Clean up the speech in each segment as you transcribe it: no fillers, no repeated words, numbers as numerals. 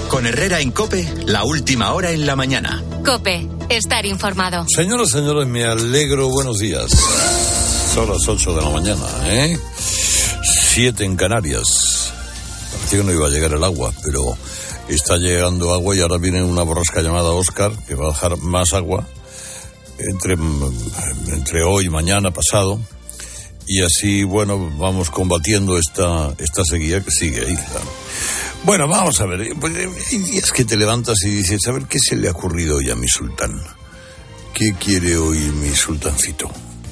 Con Herrera en COPE, la última hora en la mañana. COPE, estar informado. Señoras, señores, me alegro. Buenos días. Son las 8 de la mañana, 7 en Canarias. Parecía que no iba a llegar el agua, pero está llegando agua y ahora viene una borrasca llamada Óscar, que va a dejar más agua entre hoy, mañana, pasado. Y así, bueno, vamos combatiendo esta sequía que sigue ahí. Bueno, vamos a ver. Hay días que te levantas y dices, a ver, ¿qué se le ha ocurrido hoy a mi sultán? ¿Qué quiere hoy mi sultancito?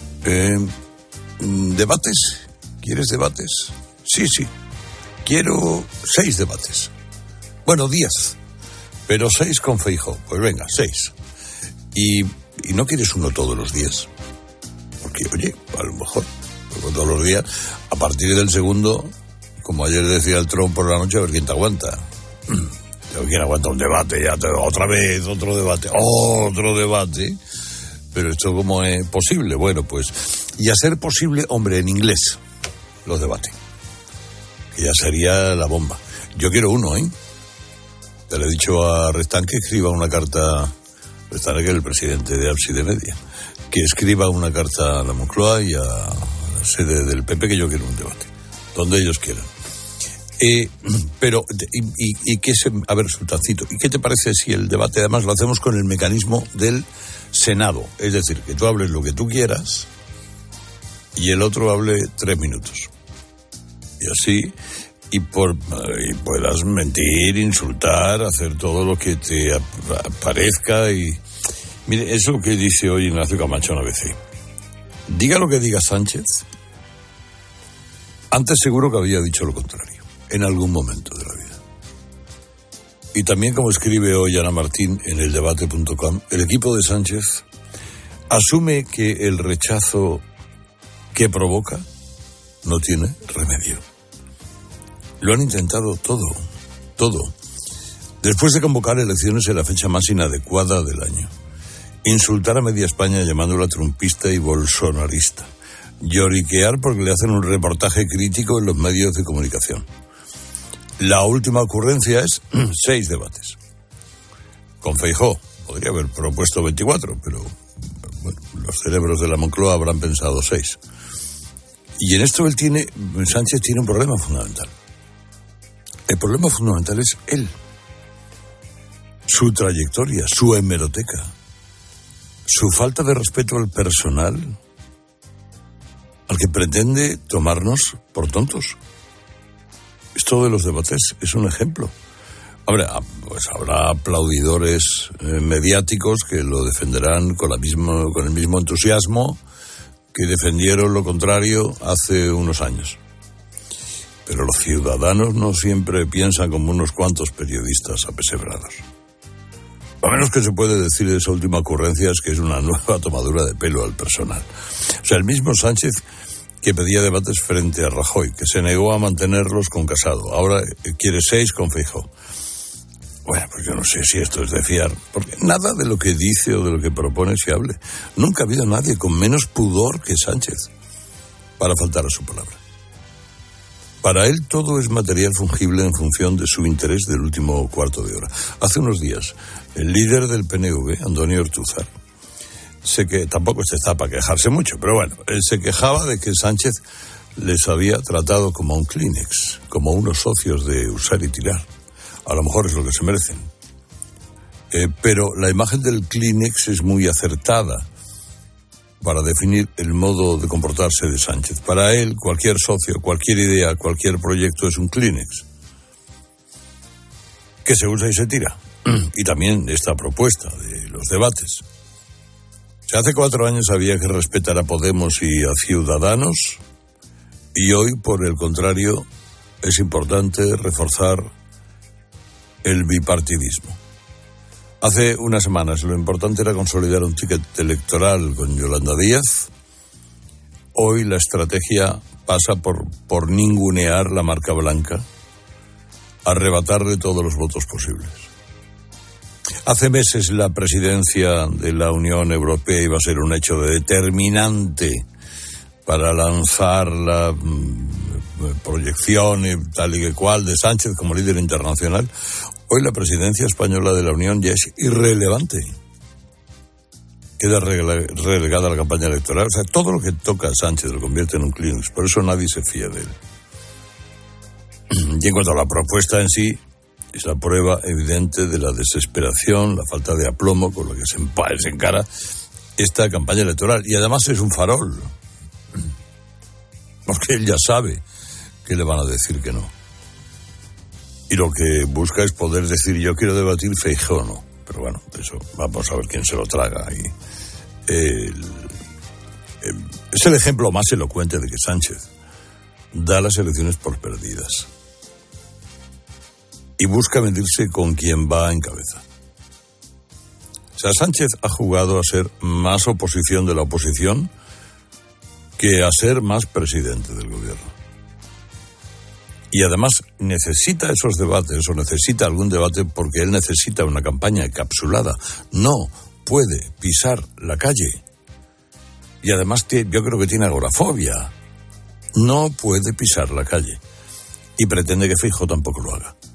¿Debates? ¿Quieres debates? Sí. Quiero 6 debates. Bueno, 10. Pero 6 con Feijóo. Pues venga, 6. Y no quieres uno todos los días. Porque, oye, a lo mejor todos los días, a partir del segundo, como ayer decía el Trump por la noche, a ver quién te aguanta. ¿Quién aguanta un debate? Ya otra vez, otro debate. Pero esto, ¿cómo es posible? Bueno, pues, y a ser posible, hombre, en inglés, los debates. Que ya sería la bomba. Yo quiero uno, Te le he dicho a Restán que escriba una carta, Restán, que es el presidente de Ábside Media, que escriba una carta a la Moncloa y a la sede del PP, que yo quiero un debate, donde ellos quieran. Pero, a ver, sultancito, ¿y qué te parece si el debate además lo hacemos con el mecanismo del Senado? Es decir, que tú hables lo que tú quieras y el otro hable 3 minutos. Y así, y puedas mentir, insultar, hacer todo lo que te parezca. Y mire, eso que dice hoy Ignacio Camacho en ABC. Diga lo que diga Sánchez, antes seguro que había dicho lo contrario, en algún momento de la vida. Y también, como escribe hoy Ana Martín en eldebate.com, el equipo de Sánchez asume que el rechazo que provoca no tiene remedio. Lo han intentado todo. Después de convocar elecciones en la fecha más inadecuada del año, insultar a media España llamándola trumpista y bolsonarista, lloriquear porque le hacen un reportaje crítico en los medios de comunicación. La última ocurrencia es 6 debates. Con Feijóo podría haber propuesto 24, pero bueno, los cerebros de la Moncloa habrán pensado 6. Y en esto Sánchez tiene un problema fundamental. El problema fundamental es él, su trayectoria, su hemeroteca, su falta de respeto al personal, al que pretende tomarnos por tontos. Esto de los debates es un ejemplo. Pues habrá aplaudidores mediáticos que lo defenderán con el mismo entusiasmo que defendieron lo contrario hace unos años. Pero los ciudadanos no siempre piensan como unos cuantos periodistas apesebrados. Lo menos que se puede decir de esa última ocurrencia es que es una nueva tomadura de pelo al personal. O sea, el mismo Sánchez que pedía debates frente a Rajoy, que se negó a mantenerlos con Casado, ahora quiere 6 con Feijóo. Bueno, pues yo no sé si esto es de fiar, porque nada de lo que dice o de lo que propone se hable. Nunca ha habido nadie con menos pudor que Sánchez para faltar a su palabra. Para él todo es material fungible en función de su interés del último cuarto de hora. Hace unos días, el líder del PNV, Antonio Ortúzar, tampoco está para quejarse mucho, pero bueno, él se quejaba de que Sánchez les había tratado como a un Kleenex, como a unos socios de usar y tirar. A lo mejor es lo que se merecen. Pero la imagen del Kleenex es muy acertada para definir el modo de comportarse de Sánchez. Para él, cualquier socio, cualquier idea, cualquier proyecto es un Kleenex que se usa y se tira. Y también esta propuesta de los debates. Hace 4 años había que respetar a Podemos y a Ciudadanos, y hoy, por el contrario, es importante reforzar el bipartidismo. Hace unas semanas lo importante era consolidar un ticket electoral con Yolanda Díaz. Hoy la estrategia pasa por ningunear la marca blanca, arrebatarle todos los votos posibles. Hace meses la presidencia de la Unión Europea iba a ser un hecho determinante para lanzar la proyección y tal y que cual de Sánchez como líder internacional. Hoy la presidencia española de la Unión ya es irrelevante. Queda relegada a la campaña electoral. O sea, todo lo que toca a Sánchez lo convierte en un Kleenex. Por eso nadie se fía de él. Y en cuanto a la propuesta en sí, es la prueba evidente de la desesperación, la falta de aplomo con la que se encara esta campaña electoral. Y además es un farol. Porque él ya sabe que le van a decir que no. Y lo que busca es poder decir, yo quiero debatir, Feijóo o no. Pero bueno, eso vamos a ver quién se lo traga. Y es el ejemplo más elocuente de que Sánchez da las elecciones por perdidas. Y busca medirse con quien va en cabeza. O sea, Sánchez ha jugado a ser más oposición de la oposición que a ser más presidente del gobierno. Y además necesita esos debates, o necesita algún debate, porque él necesita una campaña encapsulada. No puede pisar la calle. Y además yo creo que tiene agorafobia. No puede pisar la calle. Y pretende que Feijóo tampoco lo haga.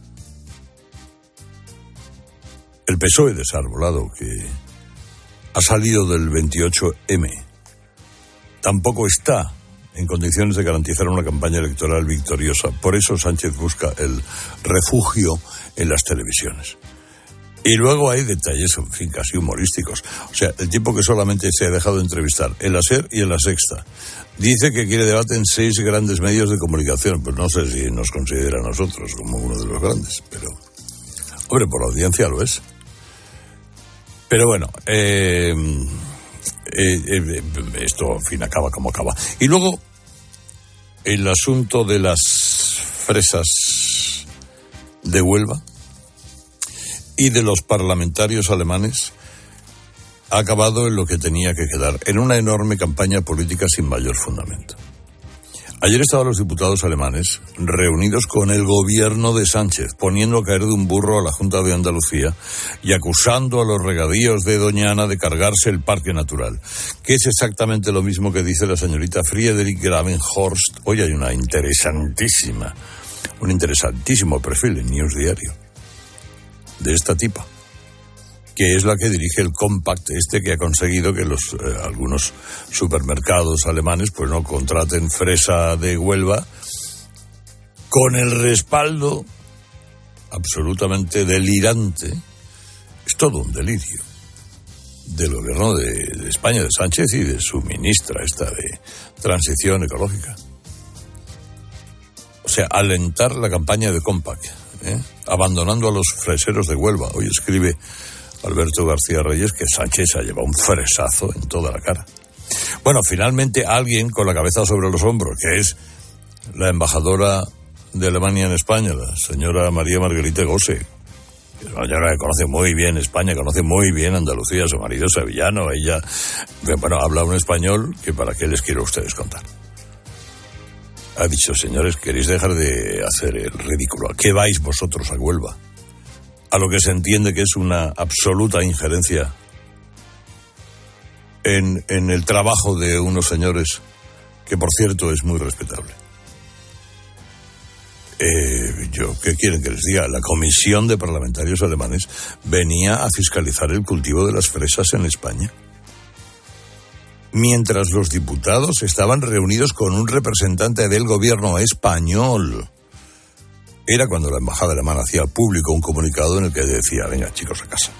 El PSOE desarbolado, que ha salido del 28M, tampoco está en condiciones de garantizar una campaña electoral victoriosa. Por eso Sánchez busca el refugio en las televisiones. Y luego hay detalles, en fin, casi humorísticos. O sea, el tipo que solamente se ha dejado entrevistar en la SER y en la Sexta. Dice que quiere debate en 6 grandes medios de comunicación. Pues no sé si nos considera a nosotros como uno de los grandes, pero... Hombre, por la audiencia lo es. Pero bueno, esto, en fin, acaba como acaba. Y luego, el asunto de las fresas de Huelva y de los parlamentarios alemanes ha acabado en lo que tenía que quedar, en una enorme campaña política sin mayor fundamento. Ayer estaban los diputados alemanes reunidos con el gobierno de Sánchez, poniendo a caer de un burro a la Junta de Andalucía y acusando a los regadíos de Doñana de cargarse el parque natural, que es exactamente lo mismo que dice la señorita Friedrich Gravenhorst. Hoy hay un interesantísimo perfil en News Diario de esta tipa, que es la que dirige el Compact que ha conseguido que algunos supermercados alemanes pues no contraten fresa de Huelva, con el respaldo absolutamente delirante, es todo un delirio, del gobierno de España, de Sánchez y de su ministra de Transición Ecológica. O sea, alentar la campaña de Compact, abandonando a los freseros de Huelva. Hoy escribe Alberto García Reyes que Sánchez ha llevado un fresazo en toda la cara. Bueno, finalmente alguien con la cabeza sobre los hombros, que es la embajadora de Alemania en España, la señora María Margarita Gose, que es una señora que conoce muy bien España, conoce muy bien Andalucía, su marido es sevillano, ella, bueno, habla un español que para qué les quiero a ustedes contar. Ha dicho, señores, queréis dejar de hacer el ridículo. ¿A qué vais vosotros a Huelva? A lo que se entiende que es una absoluta injerencia en el trabajo de unos señores que, por cierto, es muy respetable. ¿Qué quieren que les diga? La comisión de parlamentarios alemanes venía a fiscalizar el cultivo de las fresas en España, mientras los diputados estaban reunidos con un representante del gobierno español. Era cuando la embajada alemana hacía público un comunicado en el que decía, venga chicos, a casa.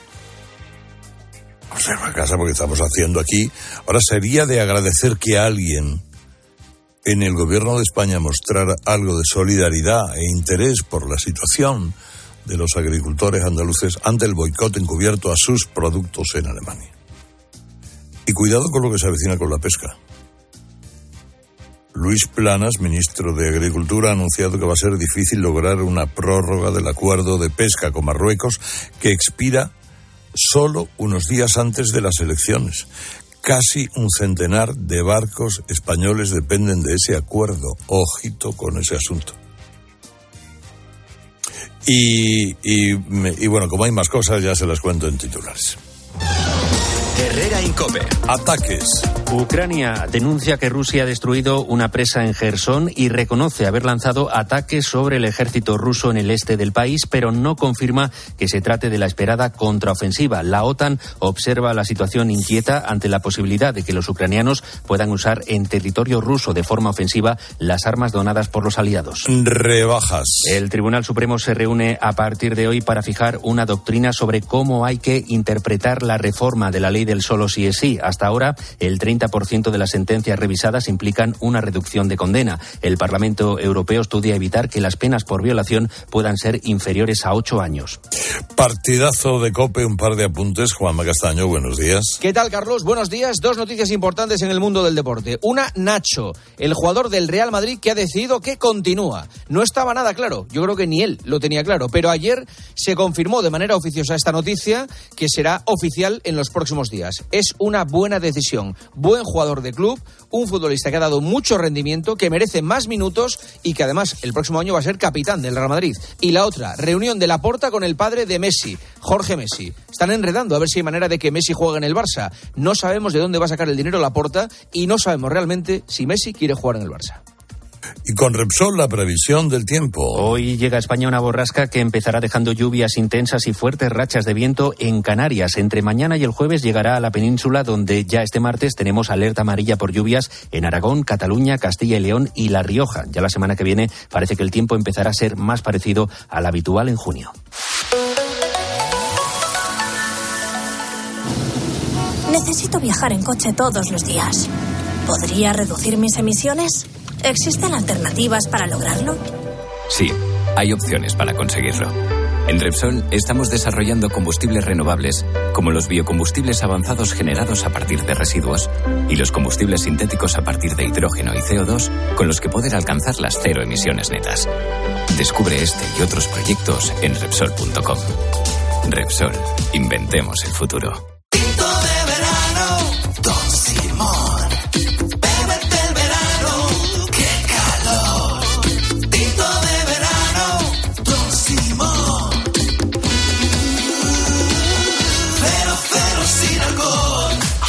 O sea, a casa porque estamos haciendo aquí. Ahora sería de agradecer que alguien en el gobierno de España mostrara algo de solidaridad e interés por la situación de los agricultores andaluces ante el boicot encubierto a sus productos en Alemania. Y cuidado con lo que se avecina con la pesca. Luis Planas, ministro de Agricultura, ha anunciado que va a ser difícil lograr una prórroga del acuerdo de pesca con Marruecos, que expira solo unos días antes de las elecciones. Casi un centenar de barcos españoles dependen de ese acuerdo. Ojito con ese asunto. Y bueno, como hay más cosas, ya se las cuento en titulares. Herrera Incope. Ataques. Ucrania denuncia que Rusia ha destruido una presa en Jersón y reconoce haber lanzado ataques sobre el ejército ruso en el este del país, pero no confirma que se trate de la esperada contraofensiva. La OTAN observa la situación inquieta ante la posibilidad de que los ucranianos puedan usar en territorio ruso de forma ofensiva las armas donadas por los aliados. Rebajas. El Tribunal Supremo se reúne a partir de hoy para fijar una doctrina sobre cómo hay que interpretar la reforma de la ley del solo sí es sí. Hasta ahora, el 30% de las sentencias revisadas implican una reducción de condena. El Parlamento Europeo estudia evitar que las penas por violación puedan ser inferiores a 8 años. Partidazo de COPE, un par de apuntes. Juanma Castaño, buenos días. ¿Qué tal, Carlos? Buenos días. Dos noticias importantes en el mundo del deporte. Una, Nacho, el jugador del Real Madrid que ha decidido que continúa. No estaba nada claro, yo creo que ni él lo tenía claro, pero ayer se confirmó de manera oficiosa esta noticia que será oficial en los próximos días. Es una buena decisión. Buen jugador de club, un futbolista que ha dado mucho rendimiento, que merece más minutos y que además el próximo año va a ser capitán del Real Madrid. Y la otra, reunión de Laporta con el padre de Messi, Jorge Messi. Están enredando a ver si hay manera de que Messi juegue en el Barça. No sabemos de dónde va a sacar el dinero Laporta y no sabemos realmente si Messi quiere jugar en el Barça. Y con Repsol, la previsión del tiempo. Hoy llega a España una borrasca que empezará dejando lluvias intensas y fuertes rachas de viento en Canarias. Entre mañana y el jueves llegará a la península, donde ya este martes tenemos alerta amarilla por lluvias en Aragón, Cataluña, Castilla y León y La Rioja. Ya la semana que viene parece que el tiempo empezará a ser más parecido al habitual en junio. Necesito viajar en coche todos los días. ¿Podría reducir mis emisiones? ¿Existen alternativas para lograrlo? Sí, hay opciones para conseguirlo. En Repsol estamos desarrollando combustibles renovables, como los biocombustibles avanzados generados a partir de residuos y los combustibles sintéticos a partir de hidrógeno y CO2, con los que poder alcanzar las cero emisiones netas. Descubre este y otros proyectos en Repsol.com. Repsol, inventemos el futuro. Tinto de verano, Don Simón. Bébete el verano, qué calor. Tinto de verano, Don Simón. Cero sin alcohol.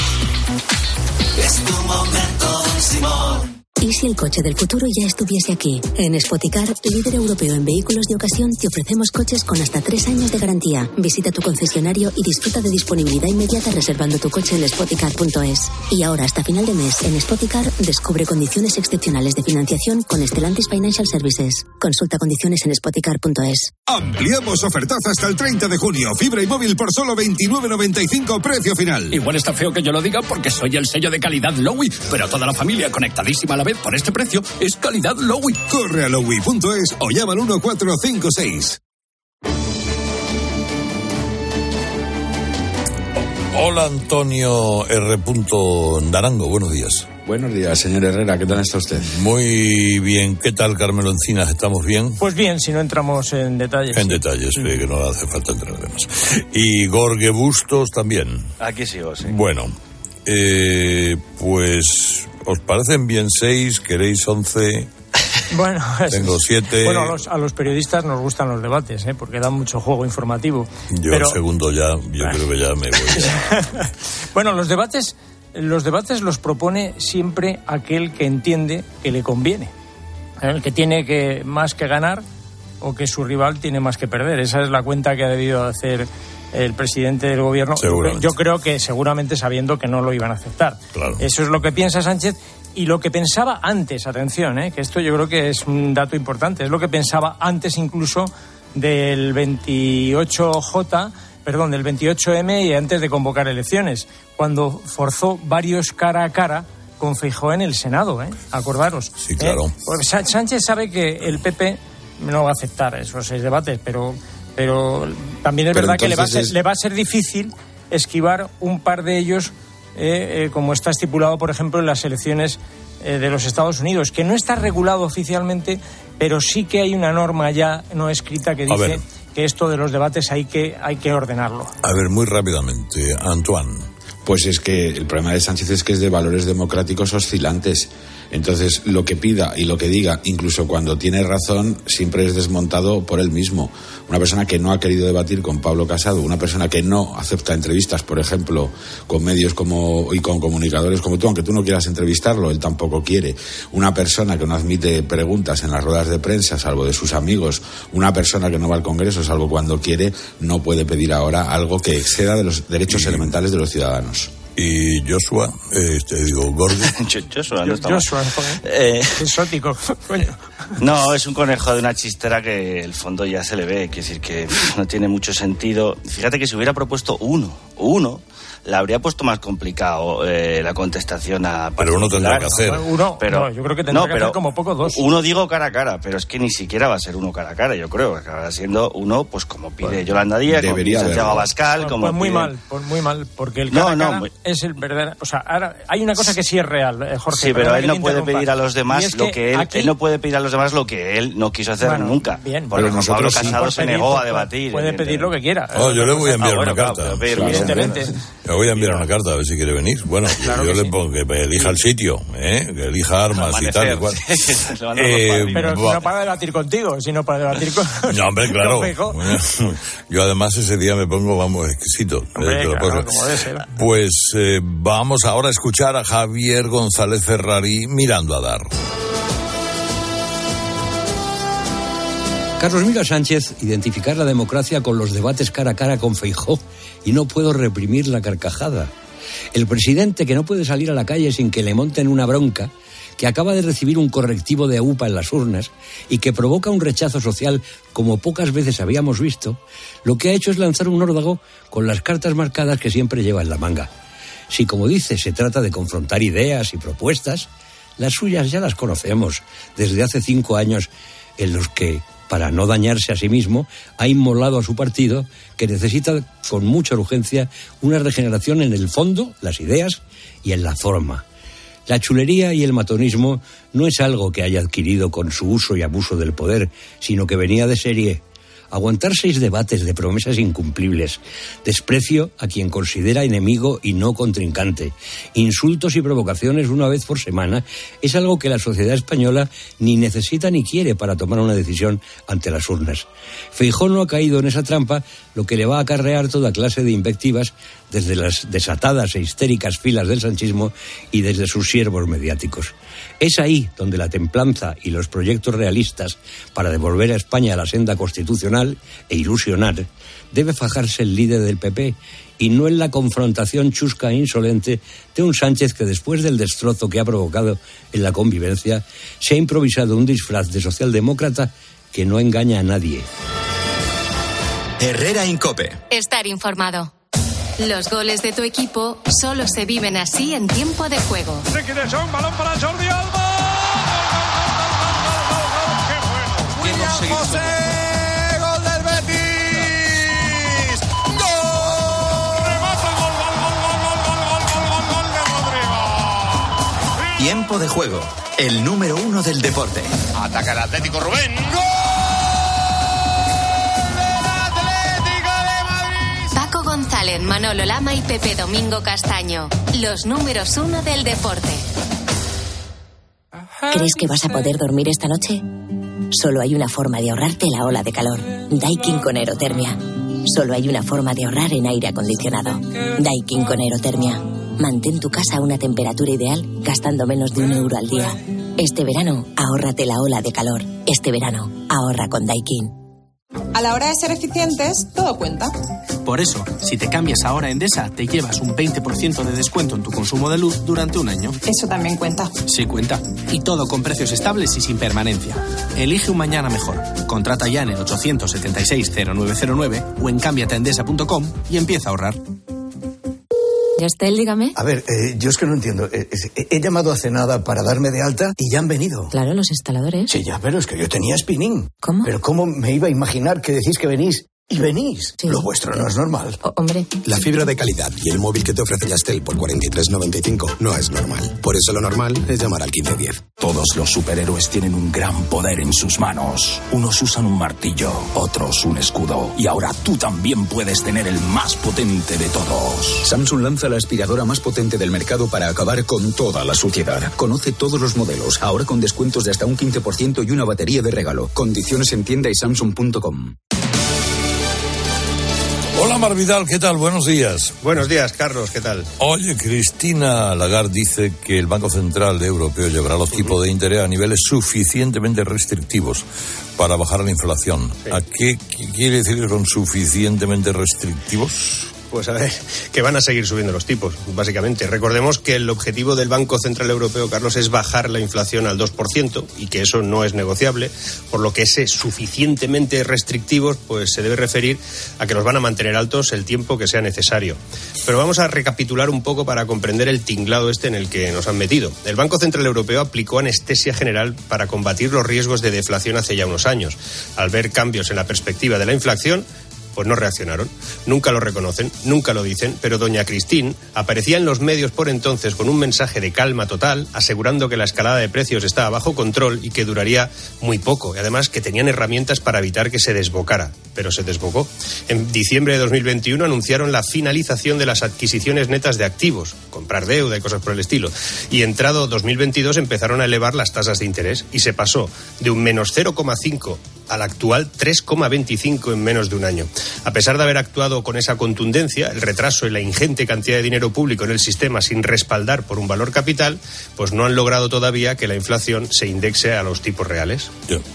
Es tu momento, Don Simón. ¿Y si el coche del futuro ya estuviese aquí? En Spoticar, líder europeo en vehículos de ocasión, te ofrecemos coches con hasta 3 años de garantía. Visita tu concesionario y disfruta de disponibilidad inmediata reservando tu coche en Spoticar.es. Y ahora, hasta final de mes, en Spoticar, descubre condiciones excepcionales de financiación con Stellantis Financial Services. Consulta condiciones en Spoticar.es. Ampliamos ofertaz hasta el 30 de junio. Fibra y móvil por solo 29,95 precio final. Igual está feo que yo lo diga porque soy el sello de calidad Lowy, pero toda la familia conectadísima a la vez por este precio es calidad Lowy. Corre a lowy.es o llama al 1456. Hola, Antonio R. Narango, buenos días. Buenos días, señor Herrera, ¿qué tal está usted? Muy bien, ¿qué tal, Carmelo Encinas? ¿Estamos bien? Pues bien, si no entramos en detalles. En detalles, que no hace falta entrar de más. Y Gorge Bustos también. Aquí sigo, sí. Bueno, pues, ¿os parecen bien 6? ¿Queréis 11? Bueno, tengo 7. Bueno, a los periodistas nos gustan los debates, porque dan mucho juego informativo. Yo el segundo ya, creo que ya me voy. Bueno, los debates los propone siempre aquel que entiende que le conviene. El que tiene más que ganar o que su rival tiene más que perder. Esa es la cuenta que ha debido hacer el presidente del gobierno. Yo creo que seguramente sabiendo que no lo iban a aceptar. Claro. Eso es lo que piensa Sánchez. Y lo que pensaba antes, atención, que esto yo creo que es un dato importante, es lo que pensaba antes incluso del 28M y antes de convocar elecciones, cuando forzó varios cara a cara con Feijóo en el Senado, acordaros. Sí, claro. Pues Sánchez sabe que el PP no va a aceptar esos 6 debates, pero también es verdad que le va a ser difícil esquivar un par de ellos, como está estipulado, por ejemplo, en las elecciones de los Estados Unidos, que no está regulado oficialmente, pero sí que hay una norma ya no escrita que dice que esto de los debates hay que ordenarlo. A ver, muy rápidamente, Antoine. Pues es que el problema de Sánchez es que es de valores democráticos oscilantes. Entonces, lo que pida y lo que diga, incluso cuando tiene razón, siempre es desmontado por él mismo. Una persona que no ha querido debatir con Pablo Casado, una persona que no acepta entrevistas, por ejemplo, con medios y con comunicadores como tú, aunque tú no quieras entrevistarlo, él tampoco quiere. Una persona que no admite preguntas en las ruedas de prensa, salvo de sus amigos. Una persona que no va al Congreso, salvo cuando quiere, no puede pedir ahora algo que exceda de los derechos elementales de los ciudadanos. Y Joshua, Gordo. Joshua, no está exótico. No, es un conejo de una chistera que el fondo ya se le ve, quiere decir que no tiene mucho sentido. Fíjate que si hubiera propuesto uno, le habría puesto más complicado la contestación a... Pero uno tendrá que hacer. Yo creo que tendrá que hacer como poco dos. Uno digo cara a cara, pero es que ni siquiera va a ser uno cara a cara, yo creo. Acabará siendo uno, pues como pide Yolanda Díaz, como pide Santiago Abascal, como muy mal, porque el cara a cara es el verdadero... O sea, ahora hay una cosa que sí es real, Jorge. Sí, pero él no puede pedir a los demás lo que él no puede pedir a los demás lo que él no quiso hacer nunca. Bien, porque Pablo Casado se negó a debatir. Puede pedir lo que quiera. Yo le voy a enviar una carta. Evidentemente. Le voy a enviar una carta a ver si quiere venir. Bueno, claro yo le pongo que elija el sitio, que elija armas y tal y cual. Pero no para debatir contigo, sino para debatir con... No, hombre, claro. Bueno, yo además ese día me pongo, exquisito. Pues vamos ahora a escuchar a Javier González Ferrari mirando a Dar. Carlos mira a Sánchez identificar la democracia con los debates cara a cara con Feijóo y no puedo reprimir la carcajada. El presidente que no puede salir a la calle sin que le monten una bronca, que acaba de recibir un correctivo de UPA en las urnas y que provoca un rechazo social como pocas veces habíamos visto, lo que ha hecho es lanzar un órdago con las cartas marcadas que siempre lleva en la manga. Si, como dice, se trata de confrontar ideas y propuestas, las suyas ya las conocemos desde hace 5 años en los que, para no dañarse a sí mismo, ha inmolado a su partido, que necesita con mucha urgencia una regeneración en el fondo, las ideas, y en la forma. La chulería y el matonismo no es algo que haya adquirido con su uso y abuso del poder, sino que venía de serie. Aguantar 6 debates de promesas incumplibles, desprecio a quien considera enemigo y no contrincante, insultos y provocaciones una vez por semana, es algo que la sociedad española ni necesita ni quiere para tomar una decisión ante las urnas. Feijóo no ha caído en esa trampa, lo que le va a acarrear toda clase de invectivas desde las desatadas e histéricas filas del sanchismo y desde sus siervos mediáticos. Es ahí donde la templanza y los proyectos realistas para devolver a España a la senda constitucional e ilusionar debe fajarse el líder del PP y no en la confrontación chusca e insolente de un Sánchez que después del destrozo que ha provocado en la convivencia se ha improvisado un disfraz de socialdemócrata que no engaña a nadie. Herrera en COPE. Estar informado. Los goles de tu equipo solo se viven así en tiempo de juego. Balón para Jordi Alba. ¡Qué bueno! William José, gol del Betis. ¡Gol! Remata gol de Rodrigo. Tiempo de juego. El número 1 del deporte. Ataca el Atlético Rubén. ¡Gol! González, Manolo Lama y Pepe Domingo Castaño, los números 1 del deporte. ¿Crees que vas a poder dormir esta noche? Solo hay una forma de ahorrarte la ola de calor. Daikin con Aerotermia. Solo hay una forma de ahorrar en aire acondicionado. Daikin con Aerotermia. Mantén tu casa a una temperatura ideal gastando menos de €1 al día. Este verano, ahórrate la ola de calor. Este verano, ahorra con Daikin. A la hora de ser eficientes, todo cuenta. Por eso, si te cambias ahora a Endesa, te llevas un 20% de descuento en tu consumo de luz durante un año. Eso también cuenta. Sí cuenta. Y todo con precios estables y sin permanencia. Elige un mañana mejor. Contrata ya en el 876-0909 o en cambiateendesa.com y empieza a ahorrar. Yastel, dígame. A ver, yo es que no entiendo. He llamado hace nada para darme de alta y ya han venido. Claro, los instaladores. Sí, ya, pero es que yo tenía spinning. ¿Cómo? Pero ¿cómo me iba a imaginar que decís que venís Y venís. Sí. Lo vuestro no es normal. Hombre. La fibra de calidad y el móvil que te ofrece Yastel por 43,95 no es normal. Por eso lo normal es llamar al 1510. Todos los superhéroes tienen un gran poder en sus manos. Unos usan un martillo, otros un escudo. Y ahora tú también puedes tener el más potente de todos. Samsung lanza la aspiradora más potente del mercado para acabar con toda la suciedad. Conoce todos los modelos, ahora con descuentos de hasta un 15% y una batería de regalo. Condiciones en tienda y samsung.com. Hola Mar Vidal, ¿qué tal? Buenos días. Buenos días, Carlos, ¿qué tal? Oye, Cristina Lagarde dice que el Banco Central Europeo llevará los tipos de interés a niveles suficientemente restrictivos para bajar la inflación. Sí. ¿A qué quiere decir con suficientemente restrictivos? Pues a ver, que van a seguir subiendo los tipos, básicamente. Recordemos que el objetivo del Banco Central Europeo, Carlos, es bajar la inflación al 2% y que eso no es negociable, por lo que ese suficientemente restrictivos pues se debe referir a que los van a mantener altos el tiempo que sea necesario. Pero vamos a recapitular un poco para comprender el tinglado en el que nos han metido. El Banco Central Europeo aplicó anestesia general para combatir los riesgos de deflación hace ya unos años. Al ver cambios en la perspectiva de la inflación, pues no reaccionaron, nunca lo reconocen, nunca lo dicen, pero doña Christine aparecía en los medios por entonces con un mensaje de calma total, asegurando que la escalada de precios estaba bajo control y que duraría muy poco, y además que tenían herramientas para evitar que se desbocara, pero se desbocó. En diciembre de 2021 anunciaron la finalización de las adquisiciones netas de activos, comprar deuda y cosas por el estilo, y entrado 2022 empezaron a elevar las tasas de interés y se pasó de un menos 0,5 al actual 3,25 en menos de un año. A pesar de haber actuado con esa contundencia, el retraso y la ingente cantidad de dinero público en el sistema sin respaldar por un valor capital, pues no han logrado todavía que la inflación se indexe a los tipos reales.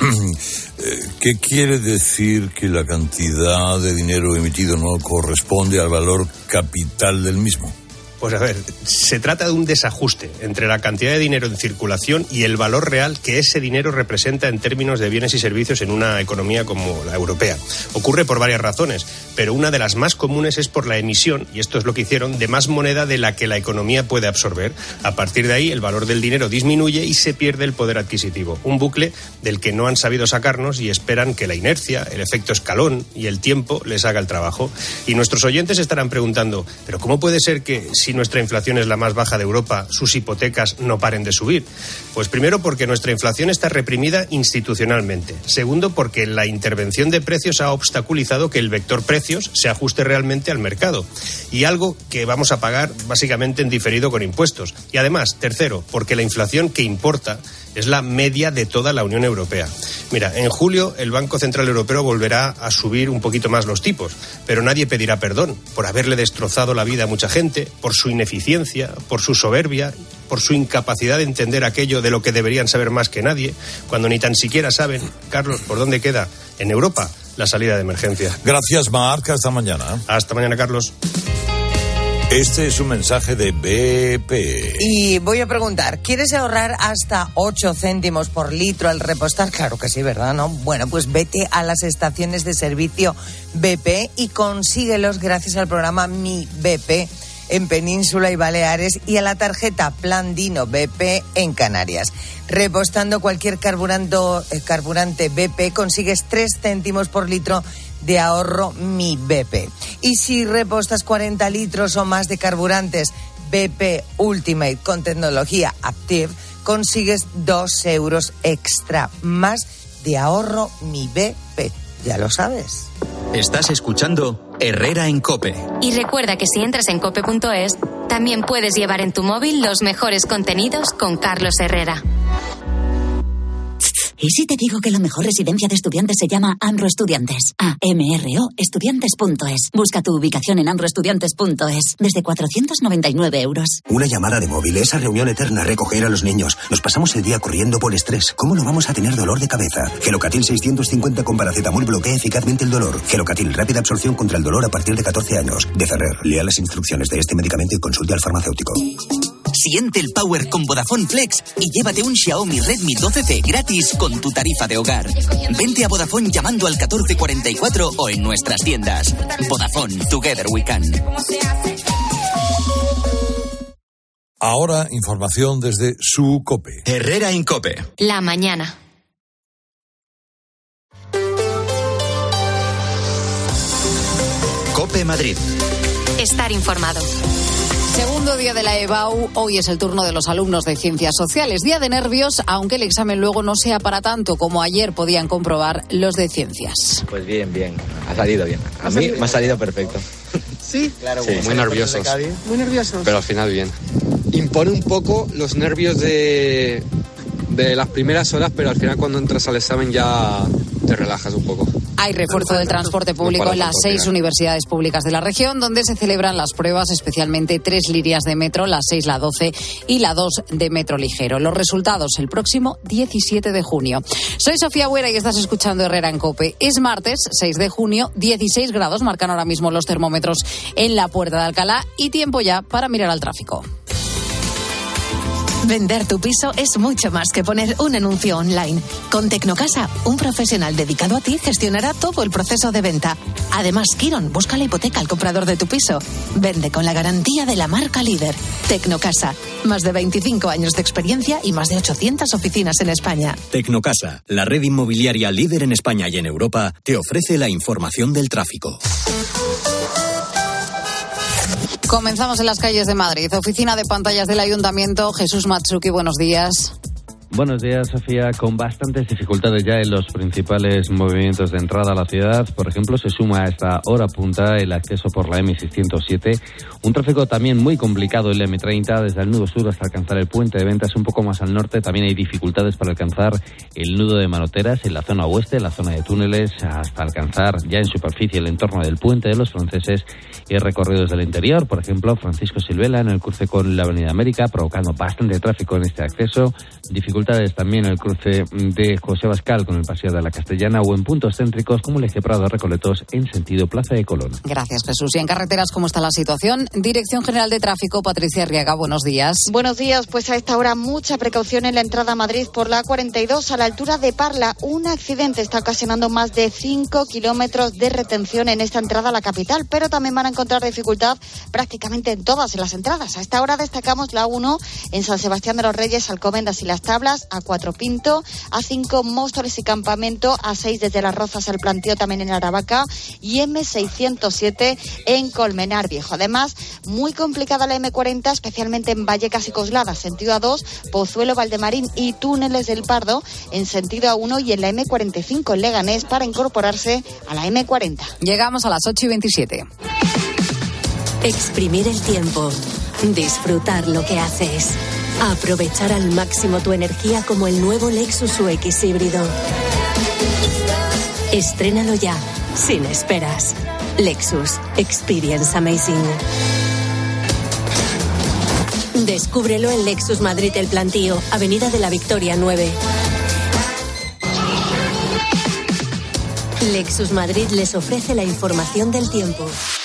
¿Qué quiere decir que la cantidad de dinero emitido no corresponde al valor capital del mismo? Pues a ver, se trata de un desajuste entre la cantidad de dinero en circulación y el valor real que ese dinero representa en términos de bienes y servicios en una economía como la europea. Ocurre por varias razones, pero una de las más comunes es por la emisión, y esto es lo que hicieron, de más moneda de la que la economía puede absorber. A partir de ahí, el valor del dinero disminuye y se pierde el poder adquisitivo. Un bucle del que no han sabido sacarnos y esperan que la inercia, el efecto escalón y el tiempo les haga el trabajo. Y nuestros oyentes estarán preguntando, ¿pero cómo puede ser que si nuestra inflación es la más baja de Europa, sus hipotecas no paren de subir? Pues primero porque nuestra inflación está reprimida institucionalmente. Segundo porque la intervención de precios ha obstaculizado que el vector precios se ajuste realmente al mercado. Y algo que vamos a pagar básicamente en diferido con impuestos. Y además, tercero, porque la inflación que importa es la media de toda la Unión Europea. Mira, en julio el Banco Central Europeo volverá a subir un poquito más los tipos, pero nadie pedirá perdón por haberle destrozado la vida a mucha gente, por su ineficiencia, por su soberbia, por su incapacidad de entender aquello de lo que deberían saber más que nadie, cuando ni tan siquiera saben, Carlos, por dónde queda en Europa la salida de emergencia. Gracias, Marc. Hasta mañana. Hasta mañana, Carlos. Este es un mensaje de BP. Y voy a preguntar, ¿quieres ahorrar hasta 8 céntimos por litro al repostar? Claro que sí, ¿verdad? ¿No? Bueno, pues vete a las estaciones de servicio BP y consíguelos gracias al programa Mi BP en Península y Baleares y a la tarjeta Plan Dino BP en Canarias. Repostando cualquier carburante BP consigues 3 céntimos por litro de ahorro Mi BP. Y si repostas 40 litros o más de carburantes BP Ultimate con tecnología Active, consigues 2 euros extra más de ahorro Mi BP. Ya lo sabes. Estás escuchando Herrera en COPE. Y recuerda que si entras en cope.es, también puedes llevar en tu móvil los mejores contenidos con Carlos Herrera. ¿Y si te digo que la mejor residencia de estudiantes se llama AMRO Estudiantes? AMRO Estudiantes.es. Busca tu ubicación en amroestudiantes.es. Desde 499 euros. Una llamada de móvil, esa reunión eterna, recoger a los niños. Nos pasamos el día corriendo por estrés. ¿Cómo no vamos a tener dolor de cabeza? Gelocatil 650 con paracetamol bloquea eficazmente el dolor. Gelocatil, rápida absorción contra el dolor a partir de 14 años. De Ferrer, lea las instrucciones de este medicamento y consulte al farmacéutico. Siente el power con Vodafone Flex y llévate un Xiaomi Redmi 12C gratis con tu tarifa de hogar. Vente a Vodafone llamando al 1444 o en nuestras tiendas. Vodafone, Together We Can. Ahora, información desde su COPE. Herrera en COPE. La mañana. COPE Madrid. Estar informado. Segundo día de la EBAU, hoy es el turno de los alumnos de Ciencias Sociales. Día de nervios, aunque el examen luego no sea para tanto como ayer podían comprobar los de Ciencias. Pues bien, ha salido bien. A mí me ha salido perfecto. ¿Sí? Claro, sí. Muy nerviosos. Muy nerviosos. Pero al final bien. Impone un poco los nervios de las primeras horas, pero al final cuando entras al examen ya te relajas un poco. Hay refuerzo del transporte público en las 6 universidades públicas de la región, donde se celebran las pruebas, especialmente 3 líneas de metro, la 6, la 12 y la 2 de metro ligero. Los resultados el próximo 17 de junio. Soy Sofía Buera y estás escuchando Herrera en COPE. Es martes, 6 de junio, 16 grados marcan ahora mismo los termómetros en la Puerta de Alcalá y tiempo ya para mirar al tráfico. Vender tu piso es mucho más que poner un anuncio online. Con Tecnocasa, un profesional dedicado a ti gestionará todo el proceso de venta. Además, Kiron busca la hipoteca al comprador de tu piso. Vende con la garantía de la marca líder. Tecnocasa, más de 25 años de experiencia y más de 800 oficinas en España. Tecnocasa, la red inmobiliaria líder en España y en Europa, te ofrece la información del tráfico. Comenzamos en las calles de Madrid. Oficina de pantallas del Ayuntamiento. Jesús Matsuki, buenos días. Buenos días, Sofía. Con bastantes dificultades ya en los principales movimientos de entrada a la ciudad. Por ejemplo, se suma a esta hora punta el acceso por la M607. Un tráfico también muy complicado en la M30, desde el nudo sur hasta alcanzar el puente de Ventas. Un poco más al norte también hay dificultades para alcanzar el nudo de Manoteras en la zona oeste, en la zona de túneles, hasta alcanzar ya en superficie el entorno del puente de los Franceses y recorridos del interior. Por ejemplo, Francisco Silvela en el cruce con la Avenida América, provocando bastante tráfico en este acceso. Dificultades también en el cruce de José Bascal con el Paseo de la Castellana o en puntos céntricos como el eje Prado Recoletos en sentido Plaza de Colón. Gracias, Jesús. Y en carreteras, ¿cómo está la situación? Dirección General de Tráfico, Patricia Arriaga, buenos días. Buenos días, pues a esta hora mucha precaución en la entrada a Madrid por la A42 a la altura de Parla. Un accidente está ocasionando más de 5 kilómetros de retención en esta entrada a la capital, pero también van a encontrar dificultad prácticamente en todas las entradas. A esta hora destacamos la 1 en San Sebastián de los Reyes, Alcobendas y Las Tablas, A4 Pinto, A5 Móstoles y Campamento, A6 desde Las Rozas al Planteo también en Aravaca y M607 en Colmenar Viejo. Además, muy complicada la M40, especialmente en Vallecas y Coslada, sentido A2, Pozuelo, Valdemarín y Túneles del Pardo en sentido A1 y en la M45 en Leganés para incorporarse a la M40. Llegamos a las 8:27. Exprimir el tiempo. Disfrutar lo que haces. Aprovechar al máximo tu energía como el nuevo Lexus UX híbrido. Estrénalo ya, sin esperas. Lexus. Experience amazing. Descúbrelo en Lexus Madrid El Plantío, Avenida de la Victoria 9. Lexus Madrid les ofrece la información del tiempo.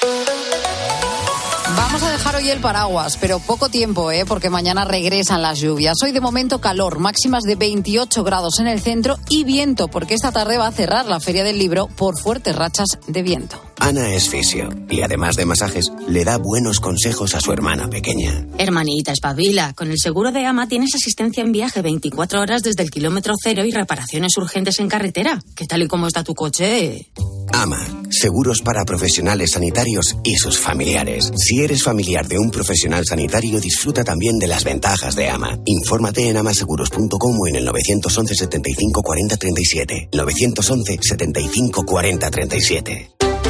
Vamos a dejar hoy el paraguas, pero poco tiempo, porque mañana regresan las lluvias. Hoy de momento calor, máximas de 28 grados en el centro y viento, porque esta tarde va a cerrar la Feria del Libro por fuertes rachas de viento. Ana es fisio y además de masajes, le da buenos consejos a su hermana pequeña. Hermanita, espabila. Con el seguro de AMA tienes asistencia en viaje 24 horas desde el kilómetro cero y reparaciones urgentes en carretera. Que tal y como está tu coche... AMA, seguros para profesionales sanitarios y sus familiares. Si eres familiar de un profesional sanitario, disfruta también de las ventajas de AMA. Infórmate en amaseguros.com o en el 911 75 40 37. 911 75 40 37.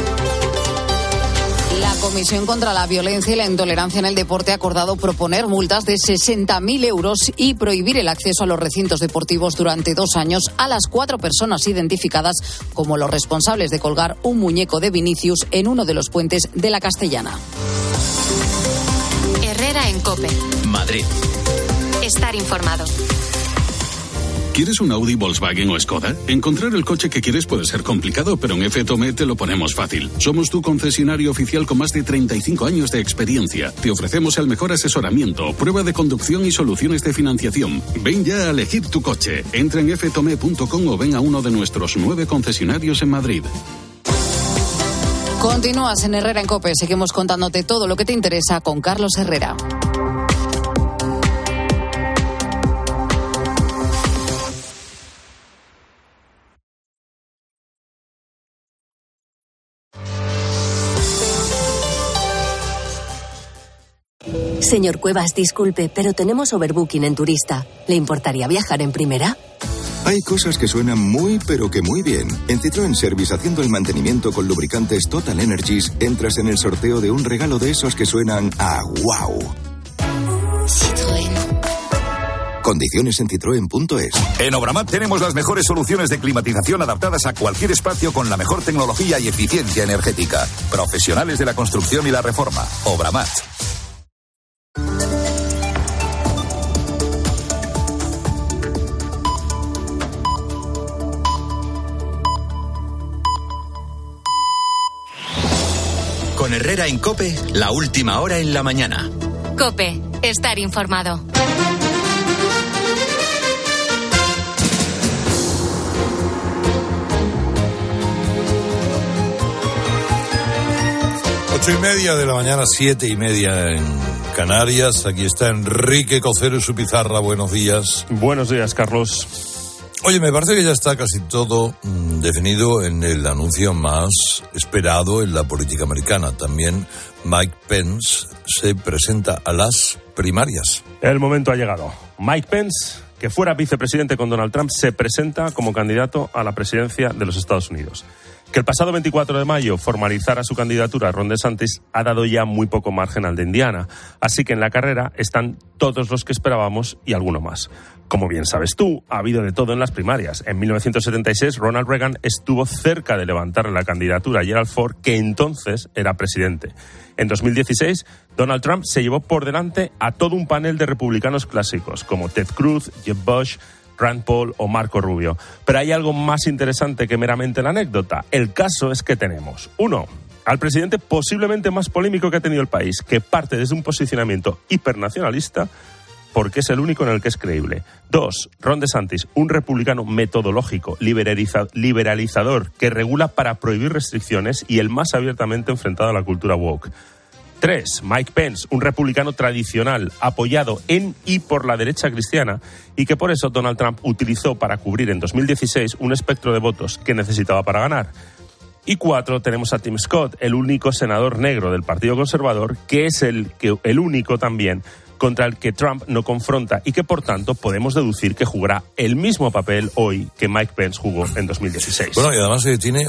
La Comisión contra la Violencia y la Intolerancia en el Deporte ha acordado proponer multas de 60.000 euros y prohibir el acceso a los recintos deportivos durante 2 años a las 4 personas identificadas como los responsables de colgar un muñeco de Vinicius en uno de los puentes de la Castellana. Herrera en COPE. Madrid. Estar informado. ¿Quieres un Audi, Volkswagen o Skoda? Encontrar el coche que quieres puede ser complicado, pero en F-Tome te lo ponemos fácil. Somos tu concesionario oficial con más de 35 años de experiencia. Te ofrecemos el mejor asesoramiento, prueba de conducción y soluciones de financiación. Ven ya a elegir tu coche. Entra en ftome.com o ven a uno de nuestros 9 concesionarios en Madrid. Continúas en Herrera en COPE. Seguimos contándote todo lo que te interesa con Carlos Herrera. Señor Cuevas, disculpe, pero tenemos overbooking en turista. ¿Le importaría viajar en primera? Hay cosas que suenan muy, pero que muy bien. En Citroën Service, haciendo el mantenimiento con lubricantes Total Energies, entras en el sorteo de un regalo de esos que suenan a wow. Citroën. Condiciones en citroen.es. En Obramat tenemos las mejores soluciones de climatización adaptadas a cualquier espacio con la mejor tecnología y eficiencia energética. Profesionales de la construcción y la reforma. Obramat. Con Herrera en COPE, la última hora en la mañana. COPE, estar informado. Ocho y media de la mañana, 7:30 en Canarias. Aquí está Enrique Cocero y su pizarra. Buenos días. Buenos días, Carlos. Oye, me parece que ya está casi todo definido en el anuncio más esperado en la política americana. También Mike Pence se presenta a las primarias. El momento ha llegado. Mike Pence, que fuera vicepresidente con Donald Trump, se presenta como candidato a la presidencia de los Estados Unidos. Que el pasado 24 de mayo formalizara su candidatura a Ron DeSantis ha dado ya muy poco margen al de Indiana. Así que en la carrera están todos los que esperábamos y alguno más. Como bien sabes tú, ha habido de todo en las primarias. En 1976, Ronald Reagan estuvo cerca de levantarle la candidatura a Gerald Ford, que entonces era presidente. En 2016, Donald Trump se llevó por delante a todo un panel de republicanos clásicos, como Ted Cruz, Jeb Bush, Rand Paul o Marco Rubio. Pero hay algo más interesante que meramente la anécdota. El caso es que tenemos, 1, al presidente posiblemente más polémico que ha tenido el país, que parte desde un posicionamiento hipernacionalista porque es el único en el que es creíble. 2, Ron DeSantis, un republicano metodológico, liberalizador, que regula para prohibir restricciones y el más abiertamente enfrentado a la cultura woke. 3, Mike Pence, un republicano tradicional, apoyado en y por la derecha cristiana, y que por eso Donald Trump utilizó para cubrir en 2016 un espectro de votos que necesitaba para ganar. Y 4, tenemos a Tim Scott, el único senador negro del Partido Conservador, que es el único también contra el que Trump no confronta y que, por tanto, podemos deducir que jugará el mismo papel hoy que Mike Pence jugó en 2016. Bueno, y además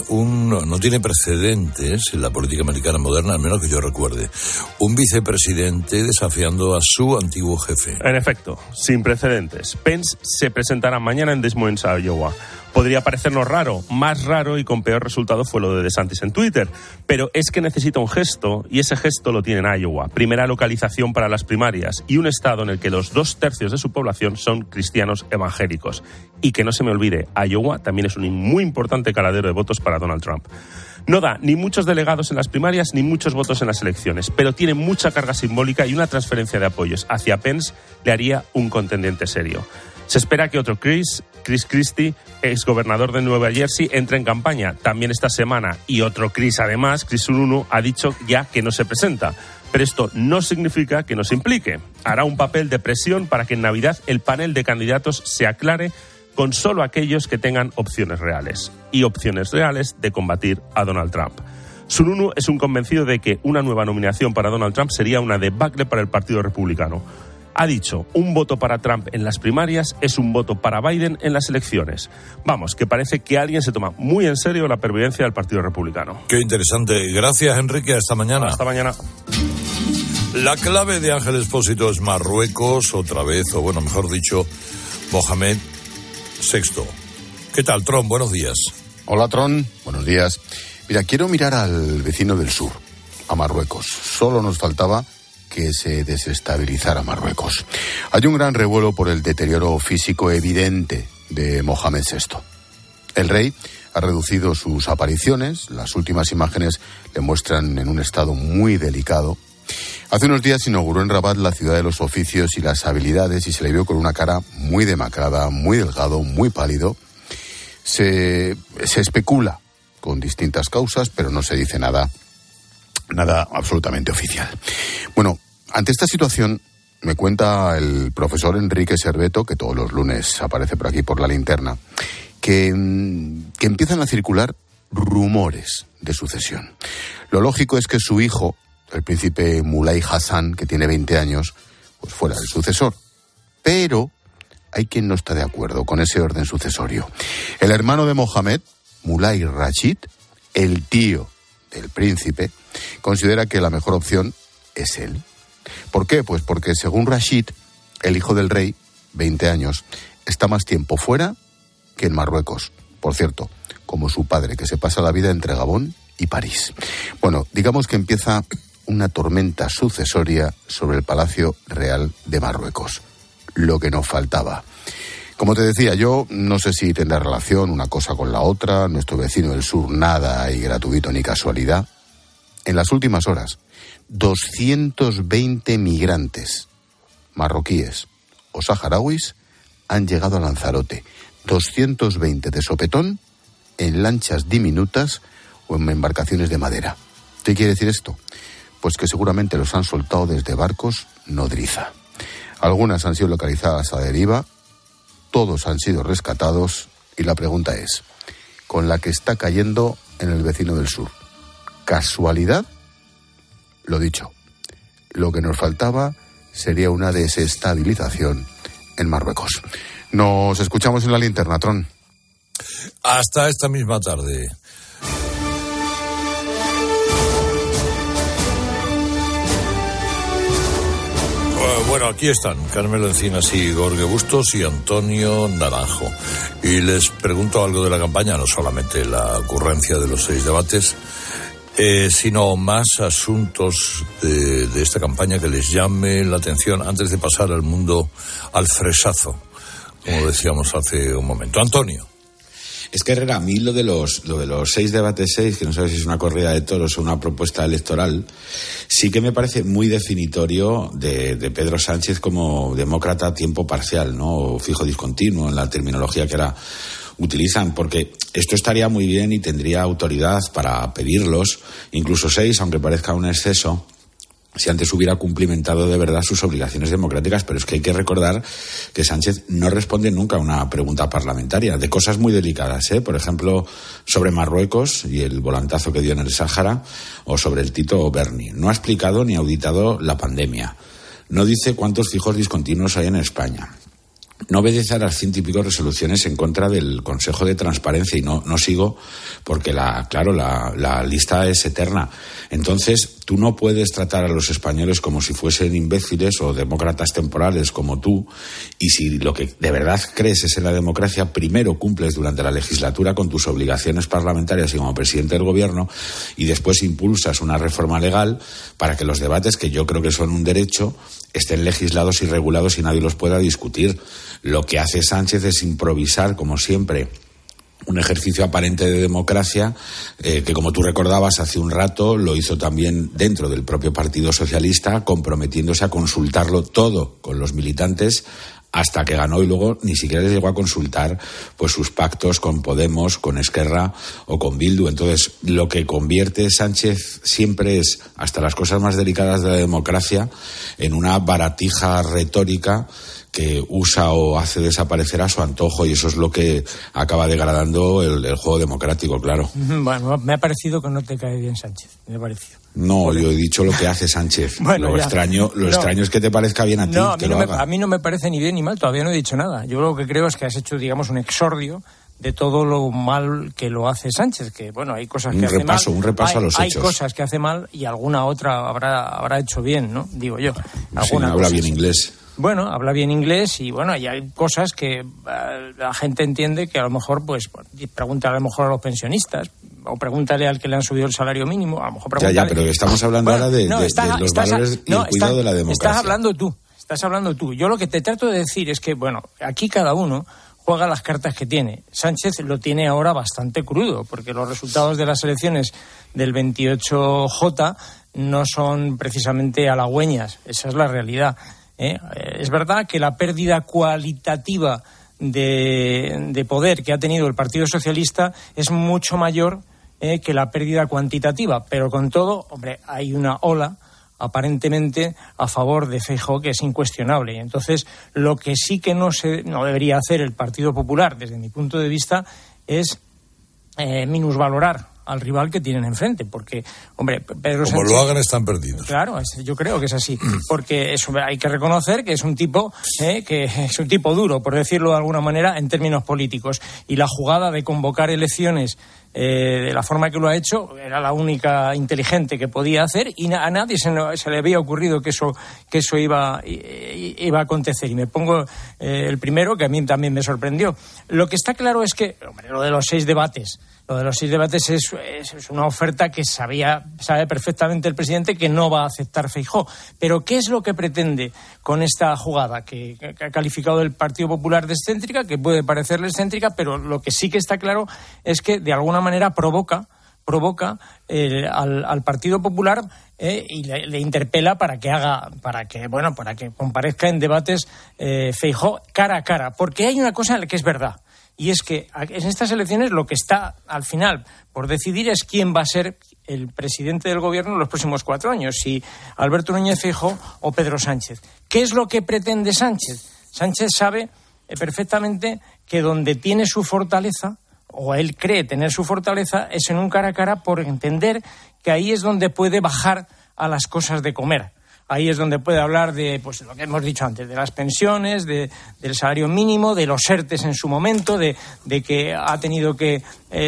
no tiene precedentes en la política americana moderna, al menos que yo recuerde. Un vicepresidente desafiando a su antiguo jefe. En efecto, sin precedentes. Pence se presentará mañana en Des Moines, Iowa. Podría parecernos raro, más raro y con peor resultado fue lo de DeSantis en Twitter, pero es que necesita un gesto y ese gesto lo tiene en Iowa, primera localización para las primarias y un estado en el que los 2/3 de su población son cristianos evangélicos. Y que no se me olvide, Iowa también es un muy importante caladero de votos para Donald Trump. No da ni muchos delegados en las primarias ni muchos votos en las elecciones, pero tiene mucha carga simbólica y una transferencia de apoyos hacia Pence le haría un contendiente serio. Se espera que otro Chris Christie, exgobernador de Nueva Jersey, entre en campaña también esta semana. Y otro Chris, además, Chris Sununu, ha dicho ya que no se presenta. Pero esto no significa que no se implique. Hará un papel de presión para que en Navidad el panel de candidatos se aclare con solo aquellos que tengan opciones reales. Y opciones reales de combatir a Donald Trump. Sununu es un convencido de que una nueva nominación para Donald Trump sería una debacle para el Partido Republicano. Ha dicho, un voto para Trump en las primarias es un voto para Biden en las elecciones. Vamos, que parece que alguien se toma muy en serio la pervivencia del Partido Republicano. Qué interesante. Gracias, Enrique. Hasta mañana. Hasta mañana. La clave de Ángel Expósito es Marruecos, otra vez, o bueno, mejor dicho, Mohamed VI. ¿Qué tal, Tron? Buenos días. Hola, Tron. Buenos días. Mira, quiero mirar al vecino del sur, a Marruecos. Solo nos faltaba que se desestabilizara Marruecos. Hay un gran revuelo por el deterioro físico evidente de Mohamed VI. El rey ha reducido sus apariciones, las últimas imágenes le muestran en un estado muy delicado. Hace unos días inauguró en Rabat la ciudad de los oficios y las habilidades y se le vio con una cara muy demacrada, muy delgado, muy pálido. Se especula con distintas causas, pero no se dice nada absolutamente oficial. Bueno, ante esta situación me cuenta el profesor Enrique Serveto, que todos los lunes aparece por aquí por La Linterna, que empiezan a circular rumores de sucesión. Lo lógico es que su hijo, el príncipe Mulay Hassan, que tiene 20 años, pues fuera el sucesor. Pero hay quien no está de acuerdo con ese orden sucesorio. El hermano de Mohammed, Mulay Rashid, el tío del príncipe, considera que la mejor opción es él. ¿Por qué? Pues porque según Rashid, el hijo del rey, 20 años, está más tiempo fuera que en Marruecos. Por cierto, como su padre, que se pasa la vida entre Gabón y París. Bueno, digamos que empieza una tormenta sucesoria sobre el Palacio Real de Marruecos. Lo que nos faltaba. Como te decía, yo no sé si tendrá relación una cosa con la otra. Nuestro vecino del sur, nada hay gratuito ni casualidad. En las últimas horas, 220 migrantes marroquíes o saharauis han llegado a Lanzarote. 220 de sopetón en lanchas diminutas o en embarcaciones de madera. ¿Qué quiere decir esto? Pues que seguramente los han soltado desde barcos nodriza. Algunas han sido localizadas a deriva, todos han sido rescatados y la pregunta es, con la que está cayendo en el vecino del sur, ¿casualidad? Lo dicho, lo que nos faltaba sería una desestabilización en Marruecos. Nos escuchamos en la linterna, Tron. Hasta esta misma tarde. Bueno, aquí están Carmelo Encinas y Jorge Bustos y Antonio Naranjo. Y les pregunto algo de la campaña, no solamente la ocurrencia de los 6 debates, sino más asuntos de esta campaña que les llame la atención antes de pasar al mundo, al fresazo, como decíamos hace un momento. Antonio. Es que, Herrera, a mí lo de los 6 debates 6, que no sabes si es una corrida de toros o una propuesta electoral, sí que me parece muy definitorio de Pedro Sánchez como demócrata a tiempo parcial, ¿no? O fijo discontinuo, en la terminología que ahora utilizan, porque esto estaría muy bien y tendría autoridad para pedirlos, incluso 6, aunque parezca un exceso, si antes hubiera cumplimentado de verdad sus obligaciones democráticas. Pero es que hay que recordar que Sánchez no responde nunca a una pregunta parlamentaria de cosas muy delicadas, por ejemplo, sobre Marruecos y el volantazo que dio en el Sáhara, o sobre el Tito Berni. No ha explicado ni auditado la pandemia. No dice cuántos fijos discontinuos hay en España. No obedece a las 100 y pico resoluciones en contra del Consejo de Transparencia, y no sigo porque la lista es eterna. Entonces, tú no puedes tratar a los españoles como si fuesen imbéciles o demócratas temporales como tú, y si lo que de verdad crees es en la democracia, primero cumples durante la legislatura con tus obligaciones parlamentarias y como presidente del gobierno, y después impulsas una reforma legal para que los debates, que yo creo que son un derecho, estén legislados y regulados y nadie los pueda discutir. Lo que hace Sánchez es improvisar, como siempre, un ejercicio aparente de democracia, que, como tú recordabas hace un rato, lo hizo también dentro del propio Partido Socialista, comprometiéndose a consultarlo todo con los militantes hasta que ganó, y luego ni siquiera les llegó a consultar pues sus pactos con Podemos, con Esquerra o con Bildu. Entonces, lo que convierte Sánchez siempre es, hasta las cosas más delicadas de la democracia, en una baratija retórica que usa o hace desaparecer a su antojo, y eso es lo que acaba degradando el juego democrático, claro. Bueno, me ha parecido que no te cae bien Sánchez, me ha parecido. No, yo he dicho lo que hace Sánchez. Bueno, lo extraño es que te parezca bien a ti, que lo haga. A mí no me parece ni bien ni mal, todavía no he dicho nada. Yo lo que creo es que has hecho, digamos, un exordio de todo lo mal que lo hace Sánchez, que bueno, hay cosas que hace mal. Un repaso a los hechos. Hay cosas que hace mal y alguna otra habrá hecho bien, ¿no? Digo yo. Sí, habla bien inglés. Bueno, habla bien inglés y bueno, y hay cosas que la gente entiende que a lo mejor, pues, pregúntale a lo mejor a los pensionistas, o pregúntale al que le han subido el salario mínimo, a lo mejor pregúntale. Ya, pero estamos hablando ahora de los valores y el cuidado de la democracia. Estás hablando tú. Yo lo que te trato de decir es que, bueno, aquí cada uno juega las cartas que tiene. Sánchez lo tiene ahora bastante crudo, porque los resultados de las elecciones del 28J no son precisamente halagüeñas, esa es la realidad. Es verdad que la pérdida cualitativa de poder que ha tenido el Partido Socialista es mucho mayor que la pérdida cuantitativa, pero con todo, hombre, hay una ola aparentemente a favor de Feijóo que es incuestionable, y entonces lo que sí que no debería hacer el Partido Popular, desde mi punto de vista, es minusvalorar al rival que tienen enfrente, porque, hombre, Pedro Como Sánchez... lo hagan, están perdidos. Claro, yo creo que es así, porque eso hay que reconocer que es un tipo duro, por decirlo de alguna manera, en términos políticos, y la jugada de convocar elecciones de la forma que lo ha hecho era la única inteligente que podía hacer, y a nadie se le había ocurrido que eso iba a acontecer. Y me pongo el primero, que a mí también me sorprendió. Lo que está claro es que, hombre, lo de los 6 debates es una oferta que sabe perfectamente el presidente que no va a aceptar Feijóo. Pero ¿qué es lo que pretende con esta jugada que ha calificado el Partido Popular de excéntrica, que puede parecerle excéntrica, pero lo que sí que está claro es que de alguna manera provoca al Partido Popular y le interpela para que comparezca en debates Feijóo cara a cara, porque hay una cosa que es verdad. Y es que en estas elecciones lo que está al final por decidir es quién va a ser el presidente del gobierno en los próximos 4 años, si Alberto Núñez Feijóo o Pedro Sánchez. ¿Qué es lo que pretende Sánchez? Sánchez sabe perfectamente que donde tiene su fortaleza, o él cree tener su fortaleza, es en un cara a cara, por entender que ahí es donde puede bajar a las cosas de comer. Ahí es donde puede hablar de, pues, lo que hemos dicho antes, de las pensiones, del salario mínimo, de los ERTES en su momento, de que ha tenido que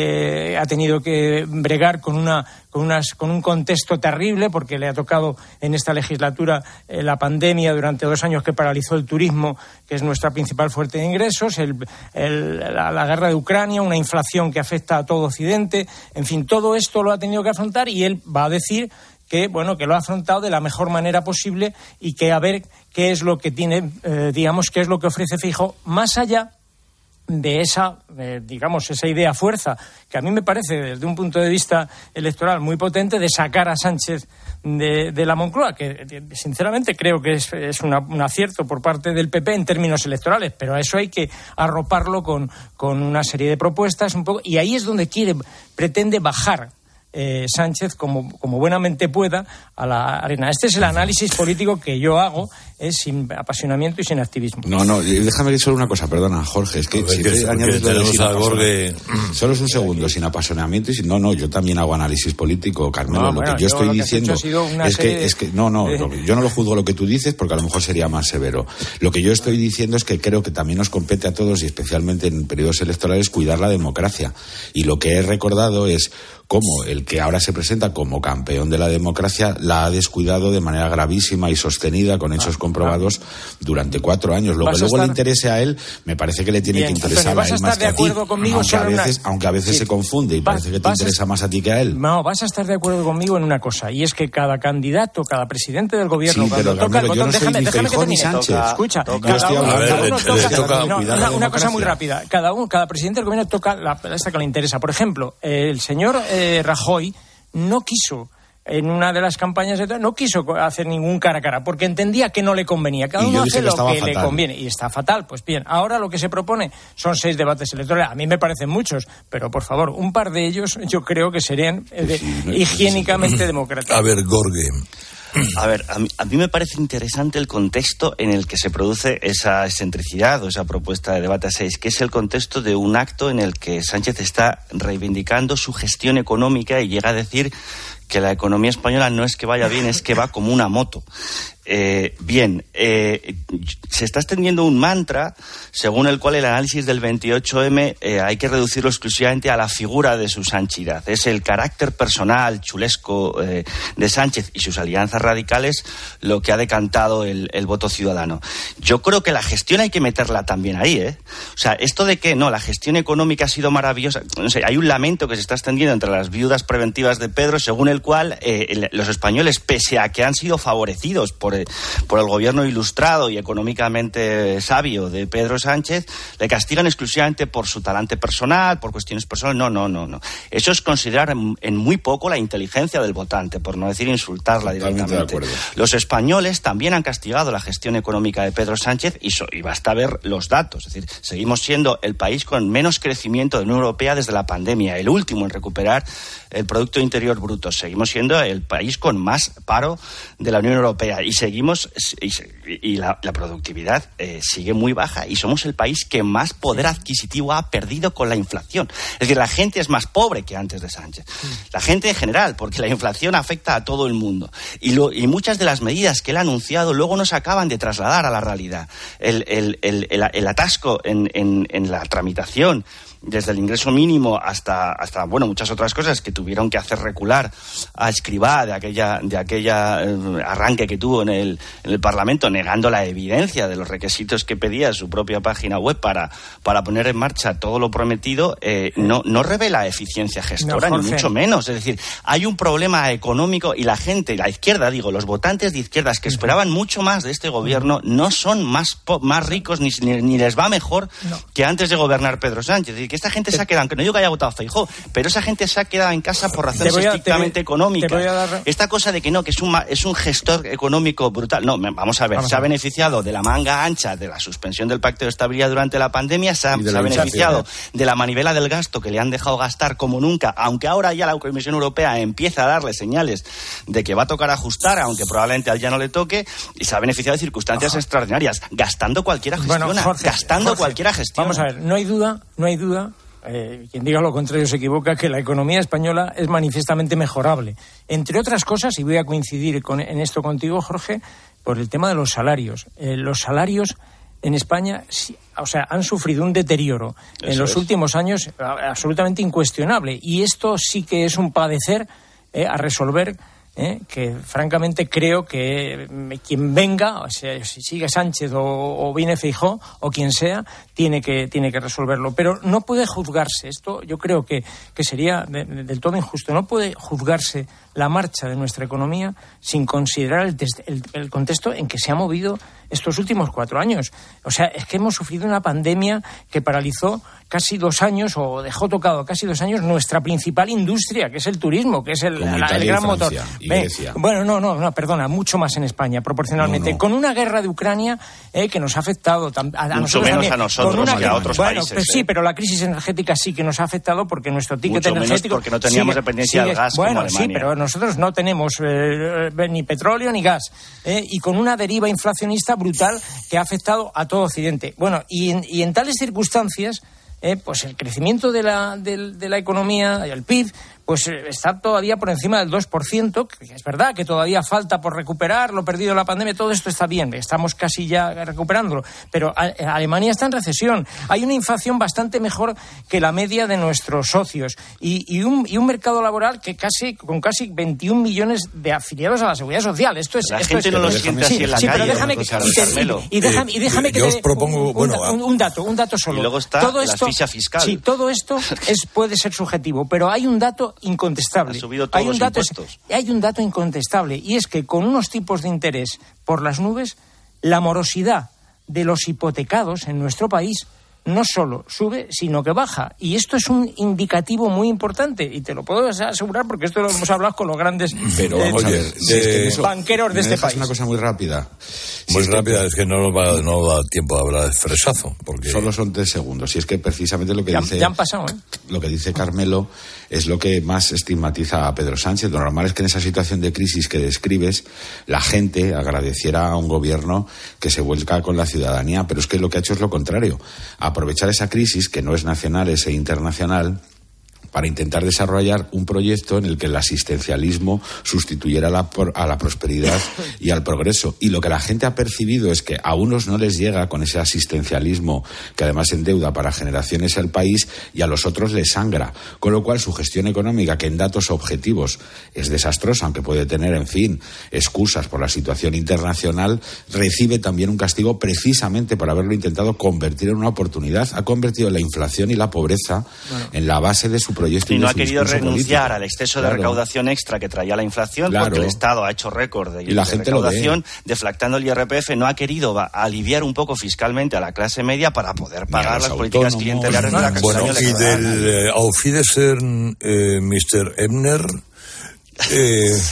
bregar con un contexto terrible, porque le ha tocado en esta legislatura la pandemia durante 2 años que paralizó el turismo, que es nuestra principal fuente de ingresos, la guerra de Ucrania, una inflación que afecta a todo Occidente. En fin, todo esto lo ha tenido que afrontar, y él va a decir que lo ha afrontado de la mejor manera posible, y que a ver qué es lo que tiene, qué es lo que ofrece Feijóo, más allá de esa idea fuerza, que a mí me parece desde un punto de vista electoral muy potente, de sacar a Sánchez de la Moncloa, que sinceramente creo que es un acierto por parte del PP en términos electorales, pero a eso hay que arroparlo con una serie de propuestas un poco, y ahí es donde pretende bajar Sánchez como buenamente pueda a la arena. Este es el análisis político que yo hago, sin apasionamiento y sin activismo. No, déjame decir solo una cosa, perdona, Jorge, es que si añades solo es un segundo, sin apasionamiento y sin... No, yo también hago análisis político, Carmelo. Lo que yo estoy diciendo es que yo no lo juzgo lo que tú dices, porque a lo mejor sería más severo. Lo que yo estoy diciendo es que creo que también nos compete a todos, y especialmente en periodos electorales, cuidar la democracia. Y lo que he recordado es cómo el que ahora se presenta como campeón de la democracia la ha descuidado de manera gravísima y sostenida, con hechos comprobados, durante 4 años. Lo que luego le interese a él, me parece que le tiene que interesar a él más que a ti, aunque a veces se confunde y parece que te interesa más a ti que a él. No, vas a estar de acuerdo conmigo en una cosa, y es que cada candido, cada presidente del gobierno, cuando toca el botón, déjame que termine. Escucha, una cosa muy rápida. Cada presidente del gobierno toca esta que le interesa. Por ejemplo, el señor Rajoy no quiso, en una de las campañas, no quiso hacer ningún cara a cara, porque entendía que no le convenía. Cada uno hace lo que le conviene, y está fatal. Pues bien, ahora lo que se propone son 6 debates electorales. A mí me parecen muchos, pero por favor, un par de ellos yo creo que serían higiénicamente democráticos. A ver, Gorge. A ver, a mí me parece interesante el contexto en el que se produce esa excentricidad o esa propuesta de debate a 6, que es el contexto de un acto en el que Sánchez está reivindicando su gestión económica y llega a decir que la economía española no es que vaya bien, es que va como una moto. Se está extendiendo un mantra según el cual el análisis del 28M hay que reducirlo exclusivamente a la figura de su Sanchidad. Es el carácter personal, chulesco de Sánchez y sus alianzas radicales lo que ha decantado el voto ciudadano. Yo creo que la gestión hay que meterla también ahí, O sea, esto de que no, la gestión económica ha sido maravillosa, no sé, hay un lamento que se está extendiendo entre las viudas preventivas de Pedro, según el cual los españoles, pese a que han sido favorecidos por el gobierno ilustrado y económicamente sabio de Pedro Sánchez, le castigan exclusivamente por su talante personal, por cuestiones personales. No. Eso es considerar en muy poco la inteligencia del votante, por no decir insultarla directamente. Los españoles también han castigado la gestión económica de Pedro Sánchez y basta ver los datos. Es decir, seguimos siendo el país con menos crecimiento de la Unión Europea desde la pandemia, el último en recuperar el Producto Interior Bruto. Seguimos siendo el país con más paro de la Unión Europea y seguimos y la productividad sigue muy baja y somos el país que más poder adquisitivo ha perdido con la inflación. Es decir, la gente es más pobre que antes de Sánchez. La gente en general, porque la inflación afecta a todo el mundo. Y muchas de las medidas que él ha anunciado luego no se acaban de trasladar a la realidad. El atasco en la tramitación, desde el ingreso mínimo hasta muchas otras cosas que tuvieron que hacer recular a Escrivá de aquella arranque que tuvo en el Parlamento, negando la evidencia de los requisitos que pedía su propia página web para poner en marcha todo lo prometido, no revela eficiencia gestora, ni mucho menos. Es decir, hay un problema económico y la gente, la izquierda, los votantes de izquierdas que esperaban mucho más de este gobierno, no son más ricos ni les va mejor que antes de gobernar Pedro Sánchez. Es decir, que esta gente se ha quedado, aunque no digo que haya votado a Feijóo, pero esa gente se ha quedado en casa por razones estrictamente económicas. Esta cosa de que no, que es un gestor económico brutal. No, vamos a ver, se ha beneficiado de la manga ancha de la suspensión del Pacto de Estabilidad durante la pandemia, se ha beneficiado de la manivela del gasto que le han dejado gastar como nunca, aunque ahora ya la Comisión Europea empieza a darle señales de que va a tocar ajustar, aunque probablemente a él ya no le toque, y se ha beneficiado de circunstancias extraordinarias, gastando cualquiera gestiona, cualquiera gestiona. Vamos a ver, no hay duda, quien diga lo contrario se equivoca, que la economía española es manifiestamente mejorable. Entre otras cosas, y voy a coincidir en esto contigo, Jorge, por el tema de los salarios. Los salarios en España, han sufrido un deterioro en los últimos años absolutamente incuestionable. Y esto sí que es un padecer a resolver, que francamente creo que quien venga, o sea, si sigue Sánchez o viene Feijóo o quien sea, tiene que resolverlo. Pero no puede juzgarse, esto yo creo que sería del todo injusto, no puede juzgarse la marcha de nuestra economía sin considerar el contexto en que se ha movido estos últimos 4 años. O sea, es que hemos sufrido una pandemia que paralizó casi 2 años o dejó tocado casi 2 años nuestra principal industria, que es el turismo, que es el gran motor. No, perdona, mucho más en España, proporcionalmente. Con una guerra de Ucrania que nos ha afectado a mucho menos también, a nosotros que a otros países. Pues sí, pero la crisis energética sí que nos ha afectado porque nuestro ticket mucho energético... Porque no teníamos dependencia del gas como Alemania. Sí, pero nosotros no tenemos ni petróleo ni gas. Y con una deriva inflacionista brutal que ha afectado a todo Occidente. Bueno, y en tales circunstancias, pues el crecimiento de la economía, el PIB, pues está todavía por encima del 2%, que es verdad que todavía falta por recuperar lo perdido en la pandemia, todo esto está bien, estamos casi ya recuperándolo, pero Alemania está en recesión, hay una inflación bastante mejor que la media de nuestros socios y un mercado laboral que con casi 21 millones de afiliados a la Seguridad Social. Esto es... La gente no lo siente así en la calle. Pero déjame que os propongo, un dato solo. Y luego está la asfixia fiscal. Sí, todo esto puede ser subjetivo, pero hay un dato incontestable. Ha subido todos los impuestos. Hay un dato incontestable y es que con unos tipos de interés por las nubes, la morosidad de los hipotecados en nuestro país no solo sube, sino que baja. Y esto es un indicativo muy importante. Y te lo puedo asegurar porque esto lo hemos hablado con los grandes banqueros de este país. Una cosa muy rápida. Es que no da tiempo de hablar de fresazo. Porque... Solo son 3 segundos. Y es que precisamente lo que dice... Ya han pasado, Lo que dice Carmelo es lo que más estigmatiza a Pedro Sánchez. Lo normal es que en esa situación de crisis que describes, la gente agradeciera a un gobierno que se vuelca con la ciudadanía. Pero es que lo que ha hecho es lo contrario. Aprovechar esa crisis, que no es nacional, es internacional, para intentar desarrollar un proyecto en el que el asistencialismo sustituyera a la prosperidad y al progreso. Y lo que la gente ha percibido es que a unos no les llega con ese asistencialismo que además endeuda para generaciones al país y a los otros les sangra. Con lo cual su gestión económica, que en datos objetivos es desastrosa, aunque puede tener, en fin, excusas por la situación internacional, recibe también un castigo precisamente por haberlo intentado convertir en una oportunidad. Ha convertido la inflación y la pobreza en la base de su proyecto. Y no ha querido renunciar al exceso de recaudación extra que traía la inflación, porque el Estado ha hecho récord de recaudación, deflactando el IRPF, no ha querido aliviar un poco fiscalmente a la clase media para poder pagar las políticas clientelares de la campaña electoral. Y del Auf Wiedersehen, Mr. Ebner...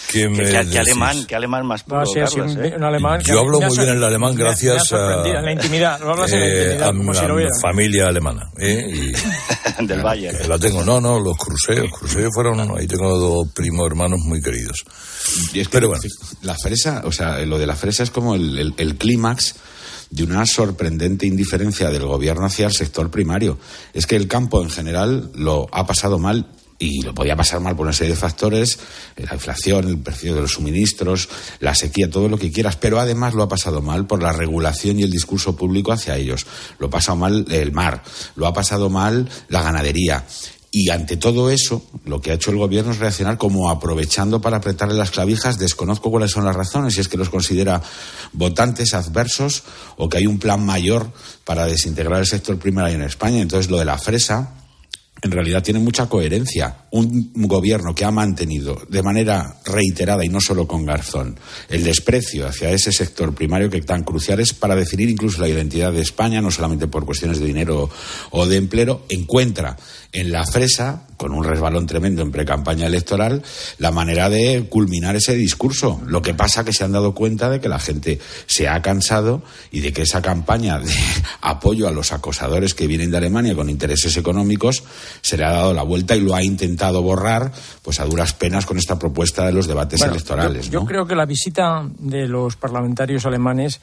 ¿Qué alemán más puro, sí, Carlos, un alemán Yo hablo muy bien el alemán gracias a la intimidad. Lo hablas en la intimidad, como si lo viera. Familia alemana. Y del Bayern. La tengo, los cruceos fueron, ahí tengo 2 primos hermanos muy queridos. Y es que pero bueno, la fresa, o sea, lo de la fresa es como el clímax de una sorprendente indiferencia del gobierno hacia el sector primario. Es que el campo en general lo ha pasado mal, y lo podía pasar mal por una serie de factores, la inflación, el precio de los suministros, la sequía, todo lo que quieras, pero además lo ha pasado mal por la regulación y el discurso público hacia ellos. Lo ha pasado mal el mar, lo ha pasado mal la ganadería. Y ante todo eso, lo que ha hecho el gobierno es reaccionar como aprovechando para apretarle las clavijas. Desconozco cuáles son las razones, si es que los considera votantes adversos o que hay un plan mayor para desintegrar el sector primario en España. Entonces, lo de la fresa en realidad tiene mucha coherencia. Un gobierno que ha mantenido de manera reiterada y no solo con Garzón el desprecio hacia ese sector primario que tan crucial es para definir incluso la identidad de España, no solamente por cuestiones de dinero o de empleo, encuentra en la fresa, con un resbalón tremendo en precampaña electoral, la manera de culminar ese discurso. Lo que pasa que se han dado cuenta de que la gente se ha cansado y de que esa campaña de apoyo a los acosadores que vienen de Alemania con intereses económicos se le ha dado la vuelta y lo ha intentado borrar, pues a duras penas, con esta propuesta de los debates electorales. Yo creo que la visita de los parlamentarios alemanes,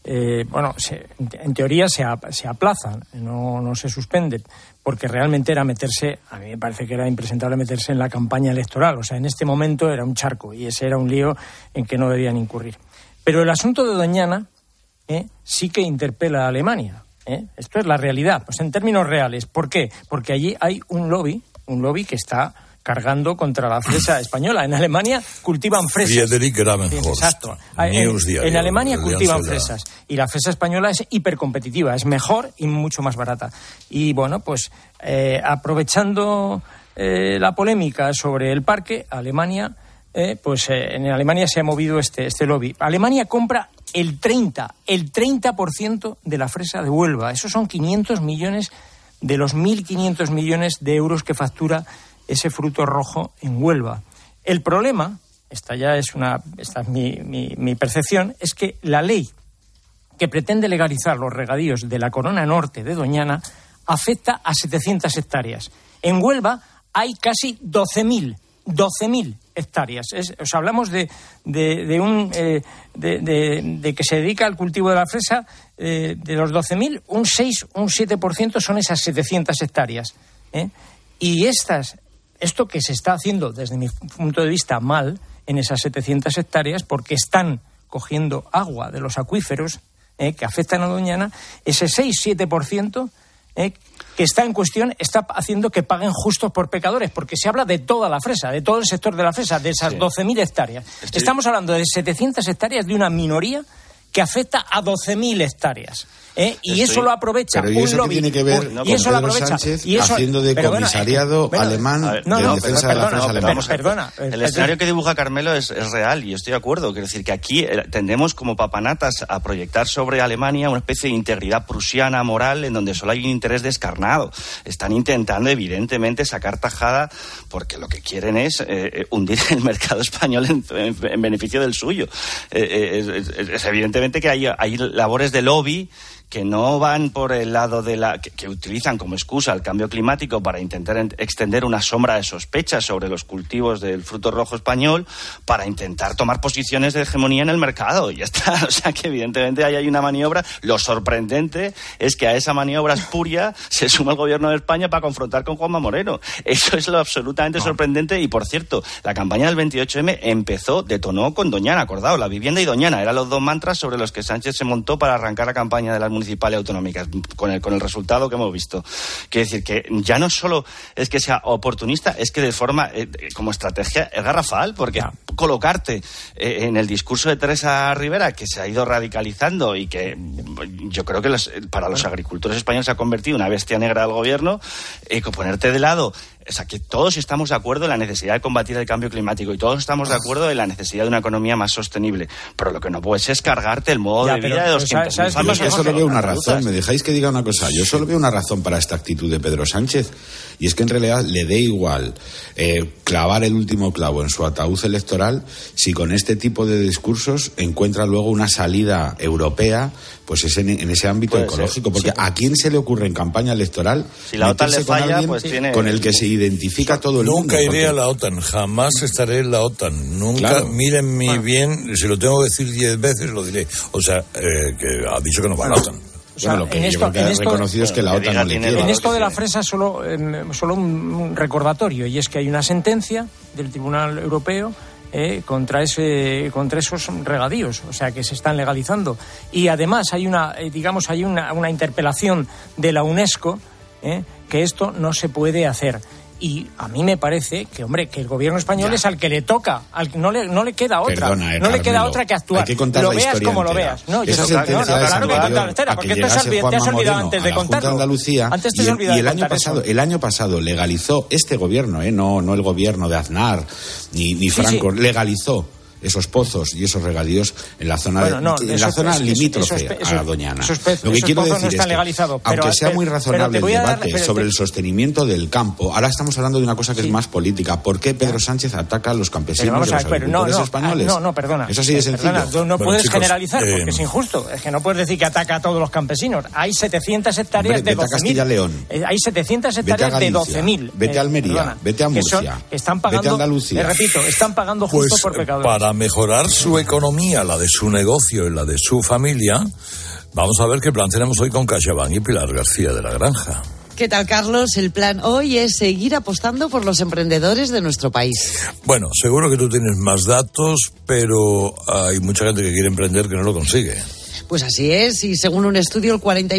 en teoría se aplazan, no se suspenden, porque realmente era meterse, a mí me parece que era impresentable meterse en la campaña electoral. O sea, en este momento era un charco y ese era un lío en que no debían incurrir. Pero el asunto de Doñana sí que interpela a Alemania. Esto es la realidad, pues en términos reales. ¿Por qué? Porque allí hay un lobby que está cargando contra la fresa española. En Alemania cultivan fresas. Friedrich Grabenhorst. Exacto. En Alemania cultivan fresas y la fresa española es hipercompetitiva, es mejor y mucho más barata. Y bueno, pues aprovechando la polémica sobre el parque, Alemania, en Alemania se ha movido este lobby. Alemania compra el 30% de la fresa de Huelva. Esos son 500 millones de los 1.500 millones de euros que factura ese fruto rojo en Huelva. El problema, esta es mi percepción, es que la ley que pretende legalizar los regadíos de la corona norte de Doñana afecta a 700 hectáreas. En Huelva hay casi 12.000 hectáreas. Hablamos de que se dedica al cultivo de la fresa, de los 12.000, un 7% son esas 700 hectáreas. Y esto que se está haciendo desde mi punto de vista mal en esas 700 hectáreas, porque están cogiendo agua de los acuíferos que afectan a Doñana, ese 6-7% que está en cuestión está haciendo que paguen justos por pecadores, porque se habla de toda la fresa, de todo el sector de la fresa, de esas 12.000 hectáreas. Estamos hablando de 700 hectáreas de una minoría que afecta a 12.000 hectáreas. Y eso lo aprovecha un lobby. ¿Qué tiene que ver y eso con lo Pedro aprovecha Sánchez haciendo de comisariado alemán de defensa de la fresa alemana? Perdona. El escenario que dibuja Carmelo es real y yo estoy de acuerdo. Quiero decir que aquí tendemos como papanatas a proyectar sobre Alemania una especie de integridad prusiana moral en donde solo hay un interés descarnado. Están intentando evidentemente sacar tajada porque lo que quieren es hundir el mercado español en beneficio del suyo. Es evidentemente que hay labores de lobby que no van por el lado de que utilizan como excusa el cambio climático para intentar extender una sombra de sospechas sobre los cultivos del fruto rojo español para intentar tomar posiciones de hegemonía en el mercado. Y ya está. O sea que evidentemente ahí hay una maniobra. Lo sorprendente es que a esa maniobra espuria se suma el gobierno de España para confrontar con Juanma Moreno. Eso es lo absolutamente sorprendente. Y por cierto, la campaña del 28M detonó con Doñana, acordado, la vivienda y Doñana. Eran los dos mantras sobre los que Sánchez se montó para arrancar la campaña de las municipales autonómicas, con el resultado que hemos visto. Quiero decir que ya no solo es que sea oportunista, es que de forma, como estrategia, es garrafal, porque colocarte en el discurso de Teresa Rivera, que se ha ido radicalizando y que yo creo que para los agricultores españoles se ha convertido en una bestia negra del gobierno, ponerte de lado O sea, que todos estamos de acuerdo en la necesidad de combatir el cambio climático y todos estamos de acuerdo en la necesidad de una economía más sostenible. Pero lo que no puedes es cargarte el modo de vida de 200.000 familias. Yo solo veo una razón, me dejáis que diga una cosa. Yo solo veo una razón para esta actitud de Pedro Sánchez, y es que en realidad le dé igual clavar el último clavo en su ataúd electoral si con este tipo de discursos encuentra luego una salida europea, pues es en ese ámbito ecológico. Porque ¿a quién se le ocurre en campaña electoral si la OTAN le falla, pues tiene... con el que se identifica todo el mundo? Nunca iré a la OTAN, jamás estaré en la OTAN. Nunca, mírenme bien, si lo tengo que decir 10 veces lo diré. O sea, que ha dicho que no va a la OTAN. Bueno, lo que yo creo que ha reconocido es que la OTAN no le quiere. En esto de la fresa solo un recordatorio, y es que hay una sentencia del Tribunal Europeo contra esos regadíos, o sea, que se están legalizando. Y además hay una interpelación de la UNESCO que esto no se puede hacer. Y a mí me parece que, hombre, que el gobierno español es al que le toca, no le queda otra. Perdona, no le queda otra que actuar. Hay que contar lo la veas como entera. lo veas. No, esa sentencia claro que contar. Espera, porque te has olvidado antes de contarlo. Andalucía, antes te has olvidado y el año pasado legalizó este gobierno, no el gobierno de Aznar ni Franco, legalizó esos pozos y esos regadíos en la zona limítrofe a Doñana. Lo que quiero decir es que, aunque sea muy razonable el debate sobre el sostenimiento del campo, ahora estamos hablando de una cosa que es más política. ¿Por qué Pedro Sánchez ataca a los campesinos y a los agricultores españoles? No, perdona. Es así de sencillo. No puedes generalizar porque es injusto. Es que no puedes decir que ataca a todos los campesinos. Hay 700 hectáreas de 12.000. Vete a Castilla-León. Hay 700 hectáreas de 12.000. Vete a Almería, vete a Murcia, vete a Andalucía. Repito, están pagando justo por pecadores. Para mejorar su economía, la de su negocio y la de su familia, vamos a ver qué plan tenemos hoy con CaixaBank y Pilar García de la Granja. ¿Qué tal, Carlos? El plan hoy es seguir apostando por los emprendedores de nuestro país. Bueno, seguro que tú tienes más datos, pero hay mucha gente que quiere emprender que no lo consigue. Pues así es, y según un estudio, el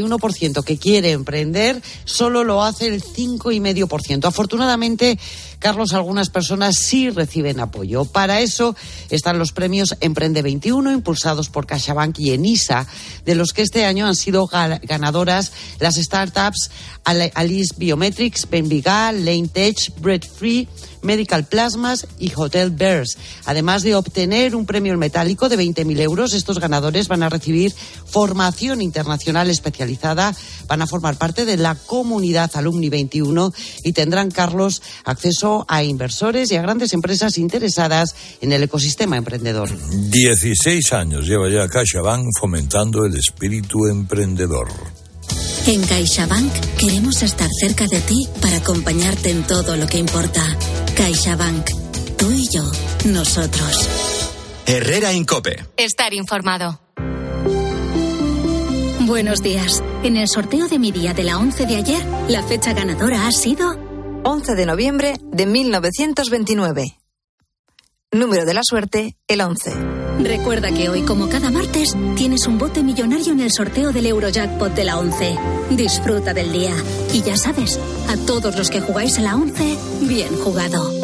41% que quiere emprender solo lo hace el 5,5%. Afortunadamente, Carlos, algunas personas sí reciben apoyo. Para eso están los premios Emprende 21, impulsados por CaixaBank y Enisa, de los que este año han sido ganadoras las startups Alice Biometrics, Benvigal, Lane Tech, Bread Free, Medical Plasmas y Hotel Bears. Además de obtener un premio en metálico de 20.000 euros, estos ganadores van a recibir formación internacional especializada, van a formar parte de la comunidad Alumni 21 y tendrán, Carlos, acceso a inversores y a grandes empresas interesadas en el ecosistema emprendedor. 16 años lleva ya CaixaBank fomentando el espíritu emprendedor. En CaixaBank queremos estar cerca de ti para acompañarte en todo lo que importa. CaixaBank. Tú y yo. Nosotros. Herrera Incope. Estar informado. Buenos días. En el sorteo de mi día de la 11 de ayer, la fecha ganadora ha sido 11 de noviembre de 1929. Número de la suerte, el 11. Recuerda que hoy, como cada martes, tienes un bote millonario en el sorteo del Eurojackpot de la 11. Disfruta del día. Y ya sabes, a todos los que jugáis a la 11, bien jugado.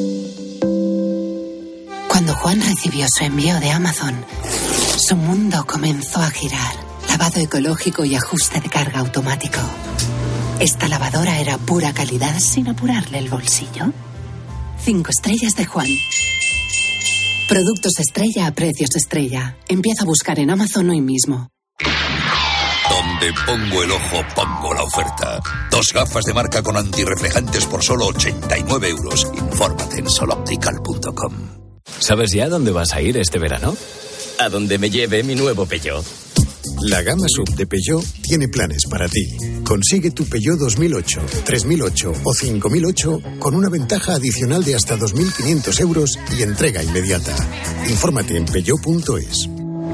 Cuando Juan recibió su envío de Amazon, su mundo comenzó a girar. Lavado ecológico y ajuste de carga automático. Esta lavadora era pura calidad sin apurarle el bolsillo. 5 estrellas de Juan. Productos estrella a precios estrella. Empieza a buscar en Amazon hoy mismo. Donde pongo el ojo, pongo la oferta. 2 gafas de marca con antirreflejantes por solo 89 euros. Infórmate en soloptical.com. ¿Sabes ya dónde vas a ir este verano? A donde me lleve mi nuevo Peugeot. La gama SUV de Peugeot tiene planes para ti. Consigue tu Peugeot 2008, 3008 o 5008 con una ventaja adicional de hasta 2.500 euros y entrega inmediata. Infórmate en peugeot.es.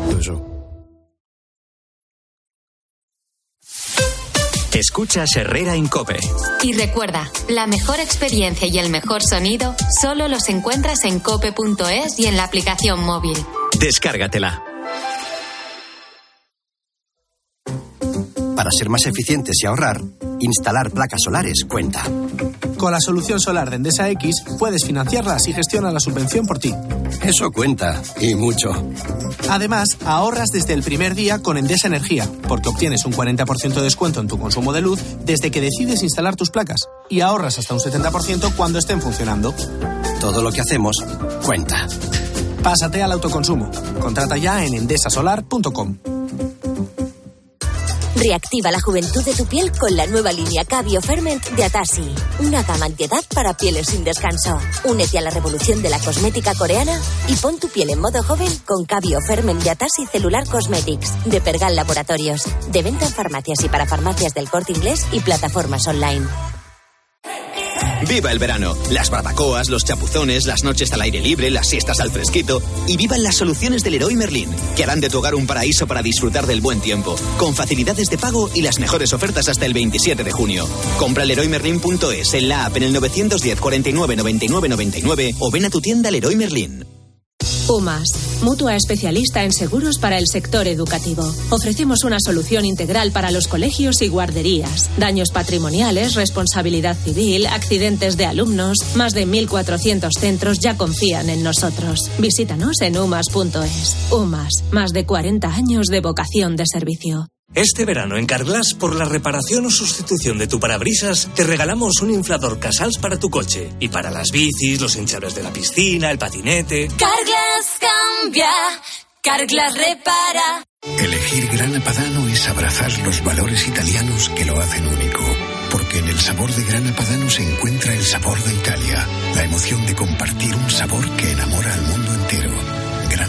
Escuchas Herrera Incope. Y recuerda, la mejor experiencia y el mejor sonido solo los encuentras en cope.es y en la aplicación móvil. Descárgatela. Para ser más eficientes y ahorrar, Instalar placas solares cuenta. Con la solución solar de Endesa X puedes financiarlas y gestionar la subvención por ti. Eso cuenta, y mucho. Además, ahorras desde el primer día con Endesa Energía, porque obtienes un 40% de descuento en tu consumo de luz desde que decides instalar tus placas. Y ahorras hasta un 70% cuando estén funcionando. Todo lo que hacemos cuenta. Pásate al autoconsumo. Contrata ya en endesasolar.com. Reactiva la juventud de tu piel con la nueva línea Cabio Ferment de Atasi. Una gama antiedad para pieles sin descanso. Únete a la revolución de la cosmética coreana y pon tu piel en modo joven con Cabio Ferment de Atasi Cellular Cosmetics de Pergal Laboratorios. De venta en farmacias y para farmacias del Corte Inglés y plataformas online. Viva el verano, las barbacoas, los chapuzones, las noches al aire libre, las siestas al fresquito y vivan las soluciones del Leroy Merlin, que harán de tu hogar un paraíso para disfrutar del buen tiempo, con facilidades de pago y las mejores ofertas hasta el 27 de junio. Compra leroymerlin.es en la app en el 910 49 99 99 o ven a tu tienda Leroy Merlin. UMAS, mutua especialista en seguros para el sector educativo. Ofrecemos una solución integral para los colegios y guarderías. Daños patrimoniales, responsabilidad civil, accidentes de alumnos. Más de 1.400 centros ya confían en nosotros. Visítanos en umas.es. UMAS, más de 40 años de vocación de servicio. Este verano en Carglass, por la reparación o sustitución de tu parabrisas, te regalamos un inflador Casals para tu coche. Y para las bicis, los hinchables de la piscina, el patinete... Carglass cambia, Carglass repara. Elegir Grana Padano es abrazar los valores italianos que lo hacen único. Porque en el sabor de Grana Padano se encuentra el sabor de Italia. La emoción de compartir un sabor que enamora al mundo entero.